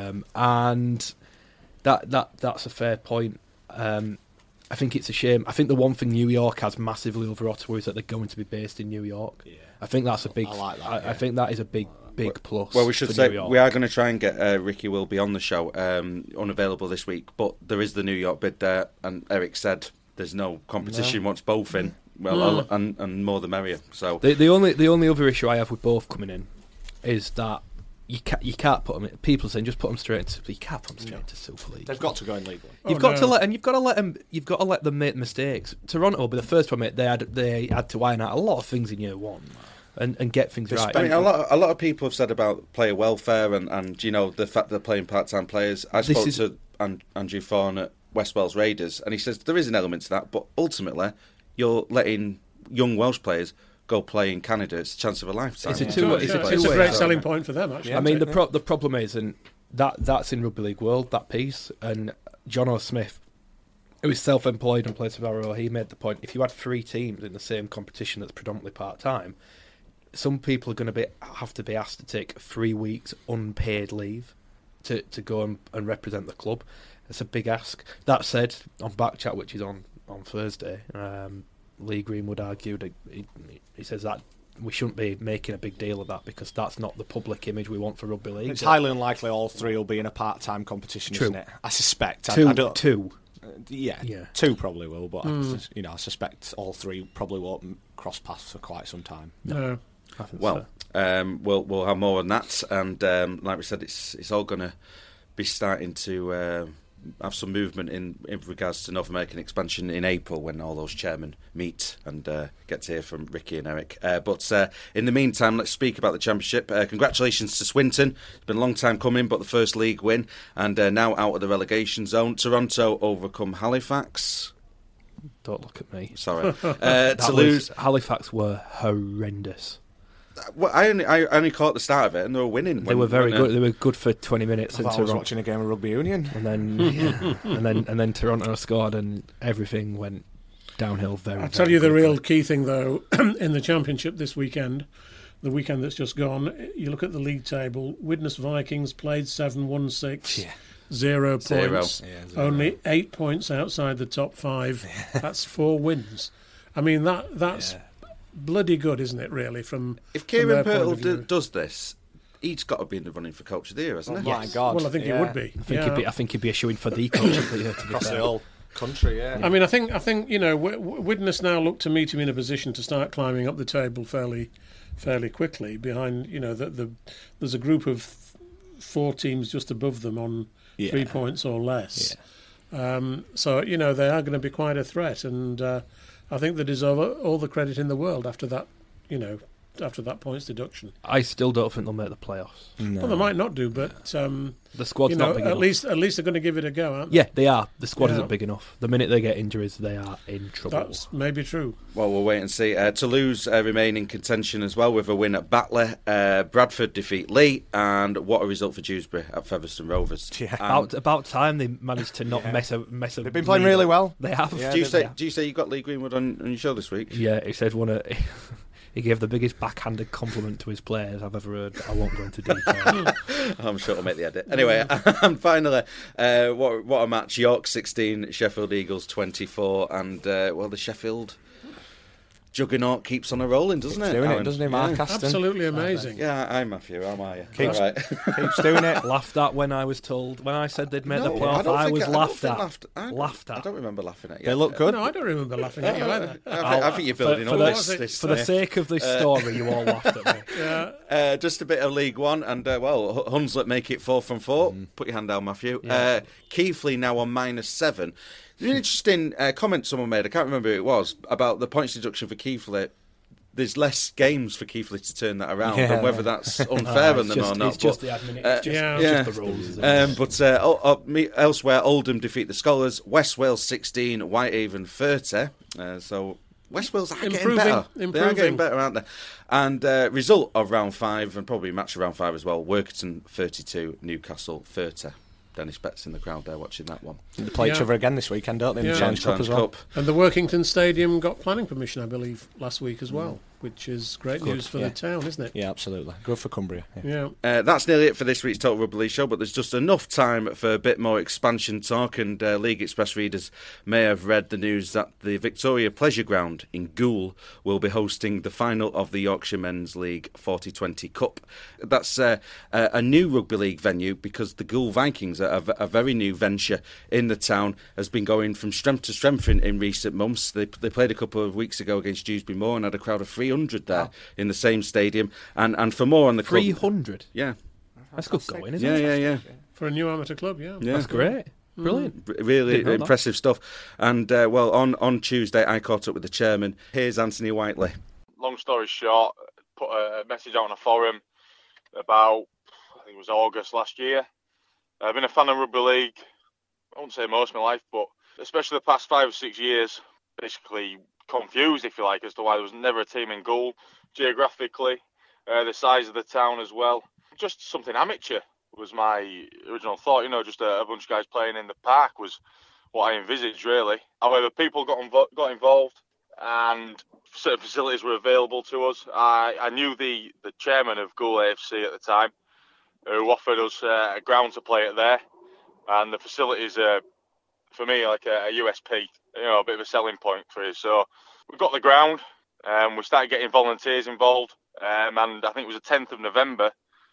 And that's a fair point. I think it's a shame. I think the one thing New York has massively over Ottawa is that they're going to be based in New York. Yeah. I think that's a big. I like that. I think that is a big plus. Well, we should say we are going to try and get Ricky Wilby on the show. Unavailable this week, but there is the New York bid there, and Eric said there's no competition. Wants both in. Well, and more the merrier. So the only other issue I have with both coming in is that you can't put them. People are saying just put them straight into. You can't put them straight into Super League. They've got to go in League One. You've got to let them. You've got to let them make mistakes. Toronto will be the first one. They had to iron out a lot of things in year one. And get things right. I mean, a lot of people have said about player welfare and the fact they're playing part-time players. I spoke to Andrew Fawn at West Wales Raiders, and he says there is an element to that, but ultimately you're letting young Welsh players go play in Canada. It's a chance of a lifetime. It's a great selling point for them, actually. I mean, the problem is, and that's in Rugby League World, that piece, and John O. Smith, who is self-employed and plays for Barrow, he made the point, if you had 3 teams in the same competition that's predominantly part-time, some people are going to have to be asked to take 3 weeks unpaid leave to go and represent the club. It's a big ask. That said, on Backchat, which is on Thursday, Lee Greenwood argued, he says that we shouldn't be making a big deal of that because that's not the public image we want for rugby league. It's highly unlikely all 3 will be in a part-time competition, isn't it? I suspect. Two. Yeah, 2 probably will, but I suspect all 3 probably won't cross paths for quite some time. No. Well, we'll have more on that, and like we said, it's all going to be starting to have some movement in regards to North American expansion in April when all those chairmen meet and get to hear from Ricky and Eric. But in the meantime, let's speak about the Championship. Congratulations to Swinton. It's been a long time coming, but the first league win, and now out of the relegation zone. Toronto overcome Halifax. Don't look at me. Sorry. Toulouse. Halifax were horrendous. Well, I only caught the start of it, and they were winning. They were very good. They were good for 20 minutes. I was watching a game of rugby union, and then and then Toronto scored, and everything went downhill. I'll tell you the real key thing, though, in the Championship this weekend, the weekend that's just gone. You look at the league table. Widnes Vikings played 7, won 6. 0 points. 0. Only 8 points outside the top 5. That's 4 wins. I mean that's. Bloody good, isn't it? Really, if Kieran Pirtle does this, he's got to be in the running for Coach of the Year, hasn't he? My God! Well, I think he would be. I think he'd be a shoo-in for the Coach of the Year across the whole country. Yeah. I mean, I think Widnes now look to meet him in a position to start climbing up the table fairly quickly. Behind, there's a group of 4 teams just above them on 3 points or less. Yeah. So they are going to be quite a threat, and I think they deserve all the credit in the world after that, after that points deduction. I still don't think they'll make the playoffs. No. Well, they might not do, but the squad's not big enough. At least they're going to give it a go, aren't they? Yeah, they are. The squad isn't big enough. The minute they get injuries, they are in trouble. That's maybe true. Well, we'll wait and see. Toulouse remain in contention as well with a win at Batley. Bradford defeat Lee, and what a result for Dewsbury at Featherstone Rovers. Yeah. About time they managed to not mess up. They've been playing really well. They have. Yeah, do you say you got Lee Greenwood on your show this week? Yeah, he said he gave the biggest backhanded compliment to his players I've ever heard. I won't go into detail. I'm sure it'll make the edit. Anyway, and finally, what a match. York 16, Sheffield Eagles 24, and the Sheffield juggernaut keeps on a rolling, doesn't it? Doing it, doesn't he, Mark Aston? Absolutely amazing. Yeah, I'm Matthew. How are you? Keeps doing it. Laughed at when I was told. When I said they'd make the playoff, I was laughed at. I don't remember laughing at you. They look good. No, I don't remember laughing at you either. I think you're building all this. For the sake of this story, you all laughed at me. Yeah. Just a bit of League One, and Hunslet make it 4 from 4. Put your hand down, Matthew. Yeah. Keighley now on -7. There's an interesting comment someone made, I can't remember who it was, about the points deduction for Keighley there's less games for Keighley to turn that around, and whether that's unfair on them or not. It's just the admin. It's just the rules. Isn't it? Elsewhere, Oldham defeat the Scholars, West Wales 16, Whitehaven 30. So West Wales are getting better. They are getting better, aren't they? And result of round 5, and probably match of round 5 as well, Workington 32, Newcastle 30. Dennis Betts in the crowd there watching that one. They play each other again this weekend, don't they? In the Challenge Cup as well. And the Workington Stadium got planning permission, I believe, last week as well, which is great news for the town, isn't it? Yeah, absolutely. Good for Cumbria. That's nearly it for this week's Total Rugby League show, but there's just enough time for a bit more expansion talk, and League Express readers may have read the news that the Victoria Pleasure Ground in Goole will be hosting the final of the Yorkshire Men's League 4020 Cup. That's a new rugby league venue because the Goole Vikings, a very new venture in the town, has been going from strength to strength in recent months. They played a couple of weeks ago against Dewsbury Moor and had a crowd of 300 there in the same stadium. And for more on the club... 300? Yeah. That's good going, isn't it? Yeah. For a new amateur club, That's great. Brilliant. Really impressive stuff. And, on Tuesday, I caught up with the chairman. Here's Anthony Whiteley. Long story short, put a message out on a forum about, I think it was August last year. I've been a fan of rugby league, I won't say most of my life, but especially the past 5 or 6 years, basically confused, if you like, as to why there was never a team in Goole, geographically, the size of the town as well. Just something amateur was my original thought, just a bunch of guys playing in the park was what I envisaged, really. However, people got involved and certain facilities were available to us. I knew the chairman of Goole AFC at the time, who offered us a ground to play it there, and the facilities are, for me, like a USP, a bit of a selling point for us. So we got the ground, we started getting volunteers involved, and I think it was the 10th of November,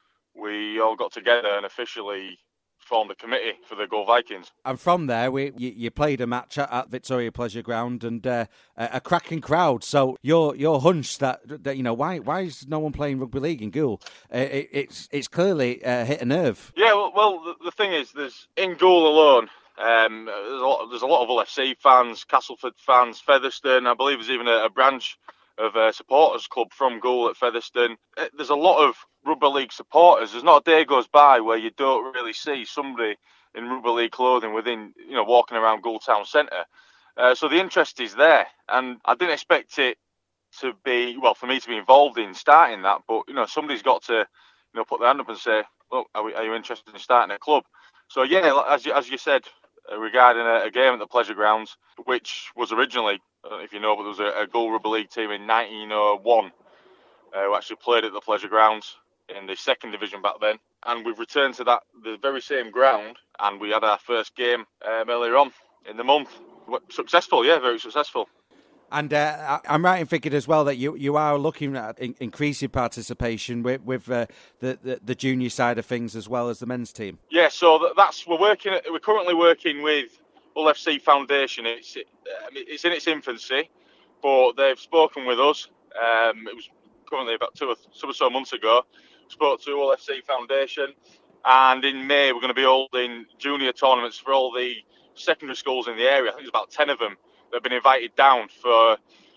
we all got together and officially formed a committee for the Goole Vikings. And from there, you played a match at Victoria Pleasure Ground and a cracking crowd. So your hunch that why is no one playing rugby league in Goole? It's clearly hit a nerve. Yeah, well, the thing is, there's in Goole alone. There's a lot of LFC fans, Castleford fans, Featherstone. I believe there's even a branch of a supporters club from Goole at Featherstone. There's a lot of rugby league supporters. There's not a day goes by where you don't really see somebody in rugby league clothing within, walking around Goole Town Centre. So the interest is there, and I didn't expect it to be, for me to be involved in starting that. But somebody's got to, put their hand up and say, "Look, are you interested in starting a club?" So yeah, as you said, regarding a game at the Pleasure Grounds, which was originally, I don't know if you know, but there was a Goole Rugby League team in 1901 who actually played at the Pleasure Grounds in the second division back then. And we've returned to the very same ground, and we had our first game earlier on in the month. Successful, yeah, very successful. And I'm right in thinking as well that you are looking at increasing participation with the junior side of things as well as the men's team. Yeah, so we're currently working with Hull FC Foundation. It's in its infancy, but they've spoken with us. It was currently about two or so months ago. Spoke to Hull FC Foundation, and in May we're going to be holding junior tournaments for all the secondary schools in the area. I think there's about 10 of them that have been invited down for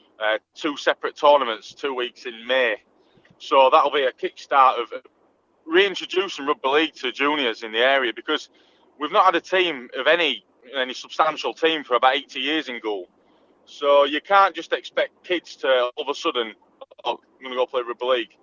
2 separate tournaments, 2 weeks in May. So that'll be a kickstart of reintroducing rugby league to juniors in the area, because we've not had a team of any substantial team for about 80 years in Goole. So you can't just expect kids to all of a sudden, I'm going to go play rugby league.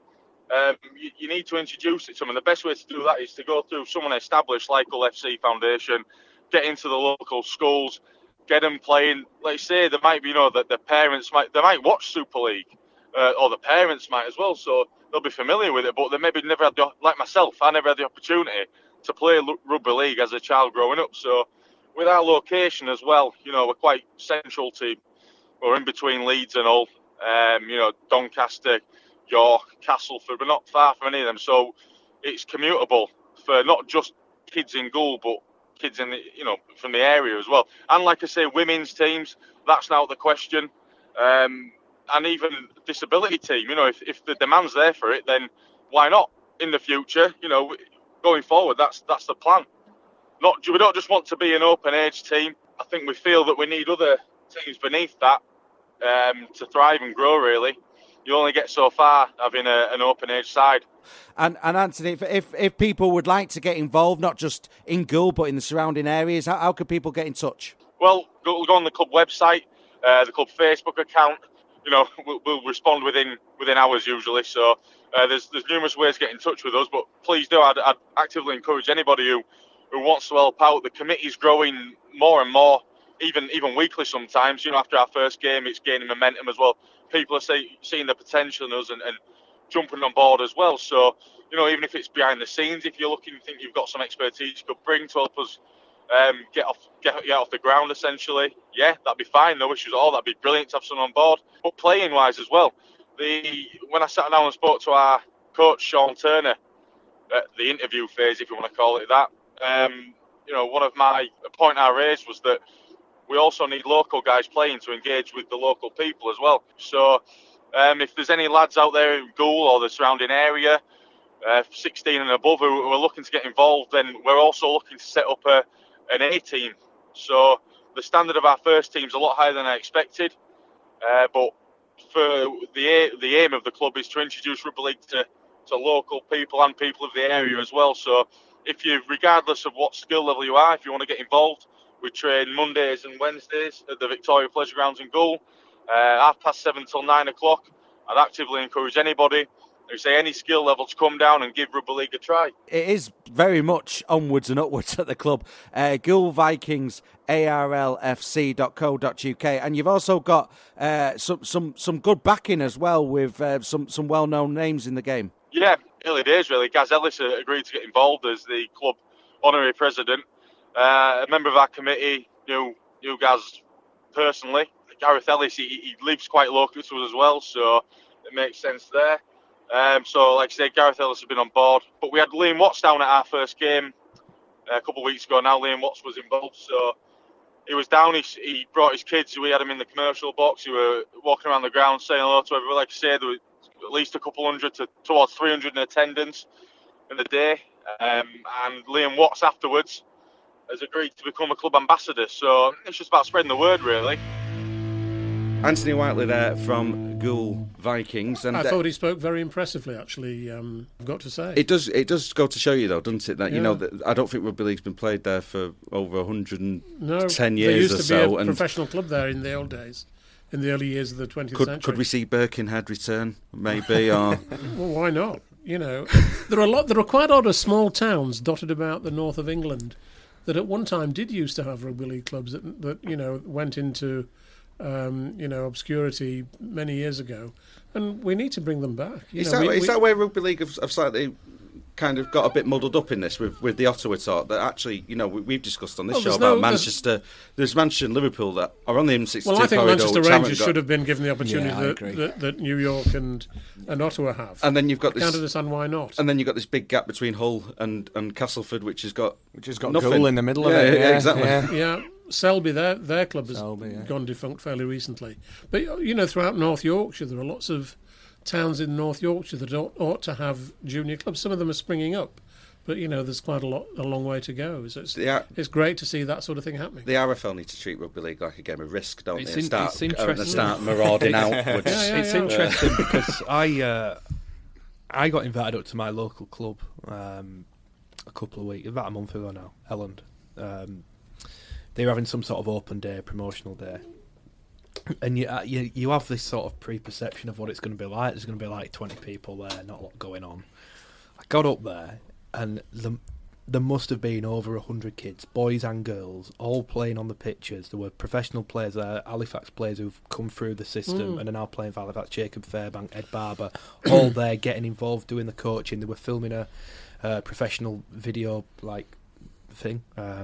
You need to introduce it to them, and the best way to do that is to go through someone established like Hull FC Foundation, get into the local schools, get them playing. Let's say there might be, that the parents might watch Super League, or the parents might as well, so they'll be familiar with it. But they maybe never had like myself, I never had the opportunity to play rugby league as a child growing up. So with our location as well, we're quite central to, we're in between Leeds and Hull, Doncaster, York, Castleford. We're not far from any of them, so it's commutable for not just kids in Goole, but kids in the, from the area as well. And like I say, women's teams, that's now the question. And even disability team, if the demand's there for it, then why not in the future? Going forward, that's the plan. We don't just want to be an open age team. I think we feel that we need other teams beneath that to thrive and grow, really. you only get so far having an open age side. And Anthony, if people would like to get involved, not just in Goole but in the surrounding areas, how can people get in touch? Well, go on the club website, the club Facebook account. You know, we'll respond within hours usually. So there's numerous ways to get in touch with us. But please do. I'd actively encourage anybody who wants to help out. The committee's growing more and more, even weekly sometimes. You know, after our first game, it's gaining momentum as well. People are seeing the potential in us and jumping on board as well. So, you know, even if it's behind the scenes, if you're looking, think you've got some expertise you could bring to help us get off the ground, essentially, yeah, that'd be fine. No issues at all. That'd be brilliant to have someone on board. But playing wise as well, when I sat down and spoke to our coach Sean Turner at the interview phase, if you want to call it that, you know, one of my point I raised was that we also need local guys playing to engage with the local people as well. So if there's any lads out there in Goole or the surrounding area, 16 and above, who are looking to get involved, then we're also looking to set up an A team. So the standard of our first team is a lot higher than I expected, but for the aim of the club is to introduce rugby league to local people and people of the area as well. So if you, regardless of what skill level you are, if you want to get involved, we train Mondays and Wednesdays at the Victoria Pleasure Grounds in Goole, 7:30 till 9 o'clock. I'd actively encourage anybody who say any skill level to come down and give rugby league a try. It is very much onwards and upwards at the club. Goole Vikings, arlfc.co.uk, and you've also got some good backing as well with some well-known names in the game. Yeah, early days really. Gaz Ellis agreed to get involved as the club honorary president. A member of our committee knew Gaz personally. Gareth Ellis, he lives quite local to us as well, so it makes sense there. So, like I say, Gareth Ellis has been on board. But we had Liam Watts down at our first game a couple of weeks ago now. Liam Watts was involved, so he was down. He brought his kids. We had him in the commercial box. We were walking around the ground saying hello to everyone. Like I say, there were at least a couple hundred towards 300 in attendance in the day. And Liam Watts afterwards has agreed to become a club ambassador. So it's just about spreading the word, really. Anthony Whiteley there from Goole Vikings, and I thought he spoke very impressively. Actually, I've got to say it does go to show you, though, doesn't it? That you know, that I don't think rugby league's been played there for over 110 years or so. There used to be a professional club there in the old days, in the early years of the 20th century. Could we see Birkenhead return, maybe? Or well, why not? You know, there are quite a lot of small towns dotted about the north of England that at one time did used to have rugby league clubs that you know went into obscurity many years ago, and we need to bring them back. Is that where rugby league have slightly kind of got a bit muddled up in this with the Ottawa talk? That actually, you know, we've discussed on this show about Manchester. There's Manchester and Liverpool that are on the M62 corridor. Well, I think Manchester Rangers should have been given the opportunity that New York and Ottawa have. And then you've got I can't understand why not. And then you've got this big gap between Hull and Castleford, which has got nothing. Goole in the middle of it. Yeah, exactly. Yeah. Selby, their club has gone defunct fairly recently. But, you know, throughout North Yorkshire, there are lots of towns in North Yorkshire that ought to have junior clubs. Some of them are springing up. But, you know, there's quite a long way to go. So it's great to see that sort of thing happening. The RFL need to treat rugby league like a game of Risk, don't they? It's interesting. Start marauding outwards. It's interesting because I got invited up to my local club a couple of weeks, about a month ago now, Elland. They were having some sort of open day, promotional day, and you have this sort of preperception of what it's going to be like. There's going to be like 20 people there, not a lot going on. I got up there, and there must have been over 100 kids, boys and girls, all playing on the pitches. There were professional players there, Halifax players who've come through the system and are now playing for Halifax, Jacob Fairbank, Ed Barber, all there getting involved, doing the coaching. They were filming a professional video like thing.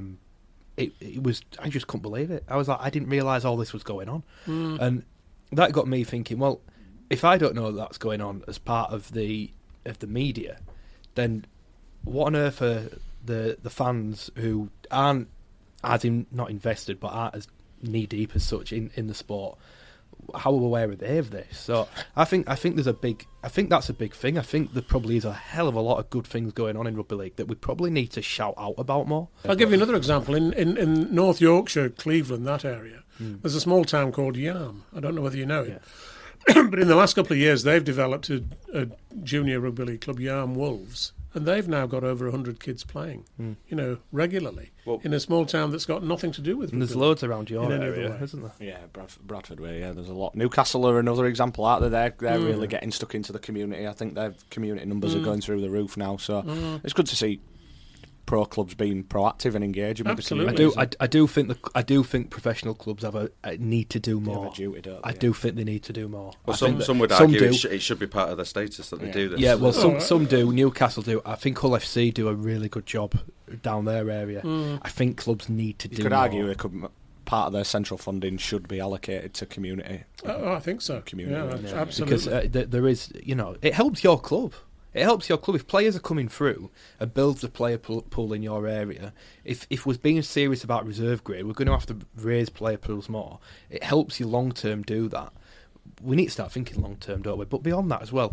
It was, I just couldn't believe it. I was like, I didn't realise all this was going on. And that got me thinking, well, if I don't know that's going on as part of the media, then what on earth are the fans who aren't not invested but aren't as knee deep as such in the sport? How aware are they of this? So I think that's a big thing. I think there probably is a hell of a lot of good things going on in rugby league that we probably need to shout out about more. I'll give you another example. In North Yorkshire, Cleveland, that area, there's a small town called Yarm. I don't know whether you know it. But in the last couple of years, they've developed a junior rugby league club, Yarm Wolves, and they've now got over 100 kids playing, regularly in a small town that's got nothing to do with And rugby there's league loads around your in any other area, way. isn't there? Yeah, Bradford way. Yeah, there's a lot. Newcastle are another example out there. They're really getting stuck into the community. I think their community numbers are going through the roof now. So it's good to see pro clubs being proactive and engaging with the Absolutely. community. I do think professional clubs have a need to do They have more. a duty, don't they? I do think they need to do more. Well, I think some would that- argue do. it should be part of their status that they Yeah. do this. Yeah, well, Oh, some do. Newcastle do. I think Hull FC do a really good job down their area. I think clubs need to You do could more. argue it could. Part of their central funding should be allocated to community. Oh, I think so. Community. Yeah, Yeah. absolutely. Because there is, it helps your club. It helps your club if players are coming through and builds the player pool in your area. If we're being serious about reserve grade, we're going to have to raise player pools more. It helps you long term do that. We need to start thinking long term, don't we? But beyond that as well,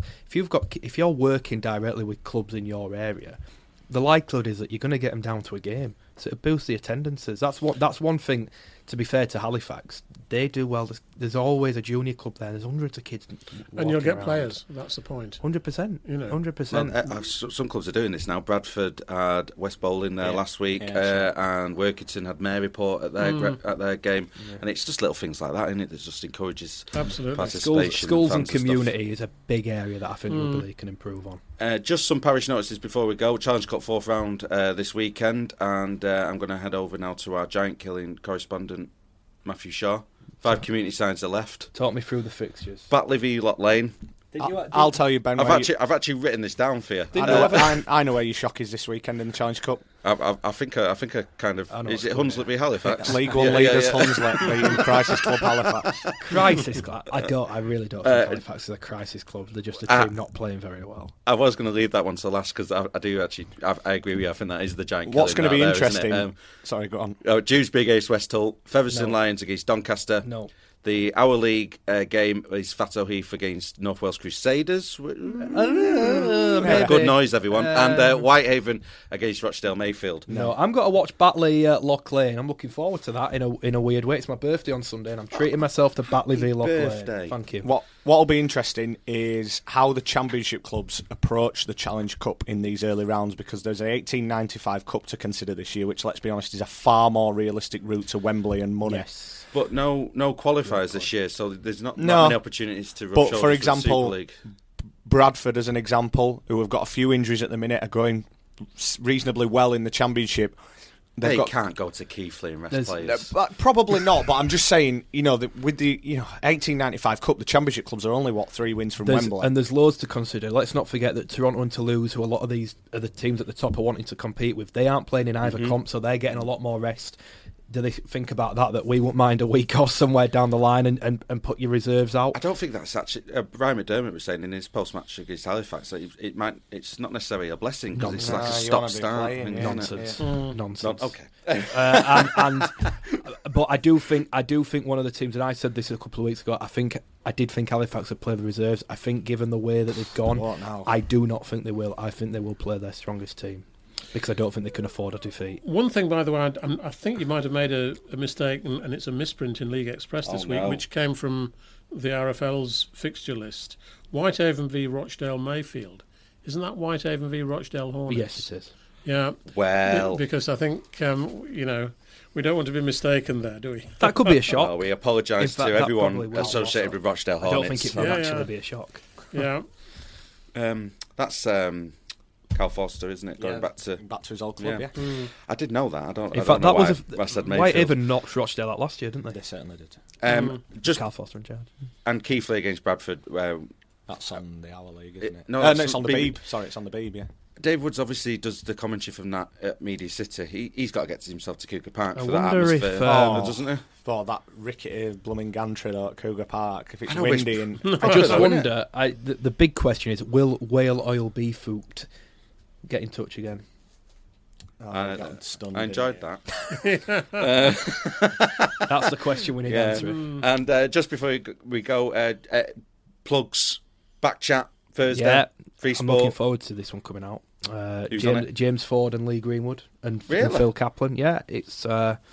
if you're working directly with clubs in your area, the likelihood is that you're going to get them down to a game, so it boosts the attendances. That's one thing. To be fair to Halifax, they do well. There's always a junior club there. There's hundreds of kids, And you'll get walking around. players. That's the point. 100%. You know. 100%. Well, some clubs are doing this now. Bradford had West Bowling there last week, and Workington had Maryport at their game, and it's just little things like that, isn't it? That just encourages Absolutely. participation. Schools and fans stuff. community is a big area that I think rugby league can improve on. Just some parish notices before we go. Challenge Cup 4th round this weekend, and I'm going to head over now to our giant killing correspondent, Matthew Shaw. 5 community sides are left. Talk me through the fixtures. Batley v Lock Lane. I'll tell you, Ben. I've actually written this down for you. I know where your shock is this weekend in the Challenge Cup. I think I kind of. I know Is what's it coming, Hunslet v Halifax? League One leaders Hunslet beating Crisis Club Halifax. Crisis club. I really don't think Halifax is a crisis club. They're just a team not playing very well. I was going to leave that one to last because I do actually. I agree with you. I think that is the giant. What's going to be there, interesting? Sorry, go on. Dewsbury against West Hull, Featherstone No. Lions against Doncaster. No. The Our League game is Fatto Heath against North Wales Crusaders. Maybe. Good noise, everyone. And Whitehaven against Rochdale Mayfield. No, I'm going to watch Batley Lock Lane. I'm looking forward to that in a weird way. It's my birthday on Sunday, and I'm treating myself to Batley v Lock birthday. Lane. Thank you. What will be interesting is how the Championship clubs approach the Challenge Cup in these early rounds, because there's a 1895 Cup to consider this year, which, let's be honest, is a far more realistic route to Wembley and money. Yes. But no qualifiers this year, so there's not No. many opportunities to rub But shoulders for with example, Super League. Bradford, as an example, who have got a few injuries at the minute, are going reasonably well in the Championship. They can't go to Keighley and rest players. Probably not, but I'm just saying, with the 1895 Cup, the Championship clubs are only 3 wins from Wembley. And there's loads to consider. Let's not forget that Toronto and Toulouse, who a lot of these are the teams at the top are wanting to compete with, they aren't playing in either comp, so they're getting a lot more rest. Do they think about that we won't mind a week off somewhere down the line and put your reserves out? I don't think that's actually. Ryan McDermott was saying in his post-match against Halifax that it's not necessarily a blessing because it's like a stop-start. Nonsense. Nonsense. Okay. But I do think one of the teams, and I said this a couple of weeks ago, I did think Halifax would play the reserves. I think given the way that they've gone, What now? I do not think they will. I think they will play their strongest team because I don't think they can afford a defeat. One thing, by the way, I think you might have made a mistake, and it's a misprint in League Express this week, no. which came from the RFL's fixture list. Whitehaven v Rochdale Mayfield. Isn't that Whitehaven v Rochdale Hornets? Yes, it is. Yeah. Well, Because I think, we don't want to be mistaken there, do we? That could be a shock. well, we apologise In fact, to that everyone probably will. associated with Rochdale I Hornets. don't think it will Yeah, actually yeah. be a shock. Yeah. That's Cal Foster, isn't it? Going back to his old club, yeah. I did know that. I don't. In I fact, don't know that why was I said Mayfield. Whitehaven knocked Rochdale out last year, didn't They they? certainly did. Just Carl Foster in charge. and Keighley against Bradford. That's on the Our League, isn't it? No, No, that's it's on the Beeb. Beeb. Sorry, it's on the Beeb, yeah. Dave Woods obviously does the commentary from that at Media City. He's got to get himself to Cougar Park I for that wonder if, atmosphere, doesn't he? For that rickety blooming gantry though at Cougar Park, if it's I know, windy and I just though, wonder. The big question is: will Whale Oil Beefoot get in touch again? got stunned. I enjoyed that. That's the question we need answering. And just before we go, plugs, back chat Thursday, Yeah, free I'm looking sport. forward to this one coming out. Who's on it? James Ford and Lee Greenwood and Really? Phil Kaplan. Yeah, it's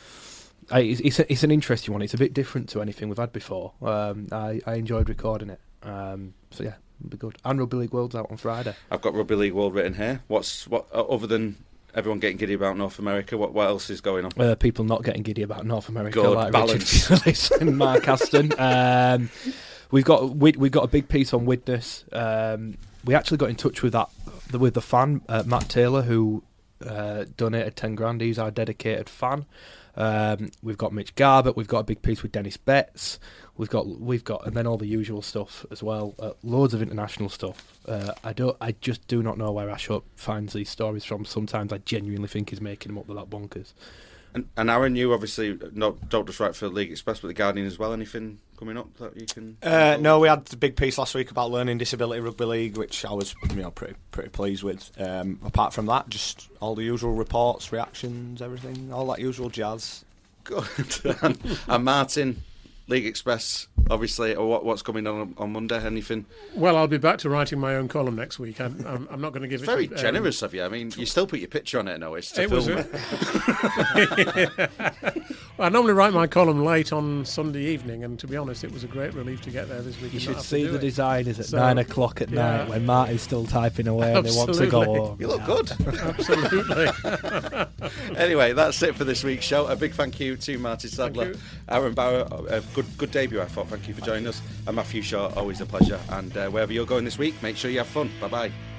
an interesting one. It's a bit different to anything we've had before. I enjoyed recording it. So yeah, it'll be good. And Rugby League World's out on Friday. I've got Rugby League World written here. What other than everyone getting giddy about North America? What else is going on? People not getting giddy about North America, Good, like balance. Richard Gillis and Mark Aston. We've got a big piece on Widnes. We actually got in touch with the fan, Matt Taylor, who donated 10 grand. He's our dedicated fan. We've got Mitch Garbutt. We've got a big piece with Dennis Betts. We've got, and then all the usual stuff as well. Loads of international stuff. I just do not know where Ashok finds these stories from. Sometimes I genuinely think he's making them up. They're that bonkers. And Aaron, you obviously don't just write for League Express, but the Guardian as well. Anything coming up that you can? No, we had the big piece last week about learning disability rugby league, which I was pretty pleased with. Apart from that, just all the usual reports, reactions, everything, all that usual jazz. Good. And Martin, League Express, obviously, or what's coming on Monday? Anything? Well, I'll be back to writing my own column next week. I'm not going to give it's it. Very generous of you. I mean, you still put your picture on it, I know. It's to It film was. it. I normally write my column late on Sunday evening, and to be honest, it was a great relief to get there this week. You and not should have to see do the it. designers at So, 9 o'clock at night when Martin's still typing away and he wants to go Absolutely. home. You look good. Absolutely. Anyway, that's it for this week's show. A big thank you to Martin Sadler, you. Aaron Bauer. A good debut, I thought. Thank you for joining us. And Matthew Shaw, always a pleasure. And wherever you're going this week, make sure you have fun. Bye-bye.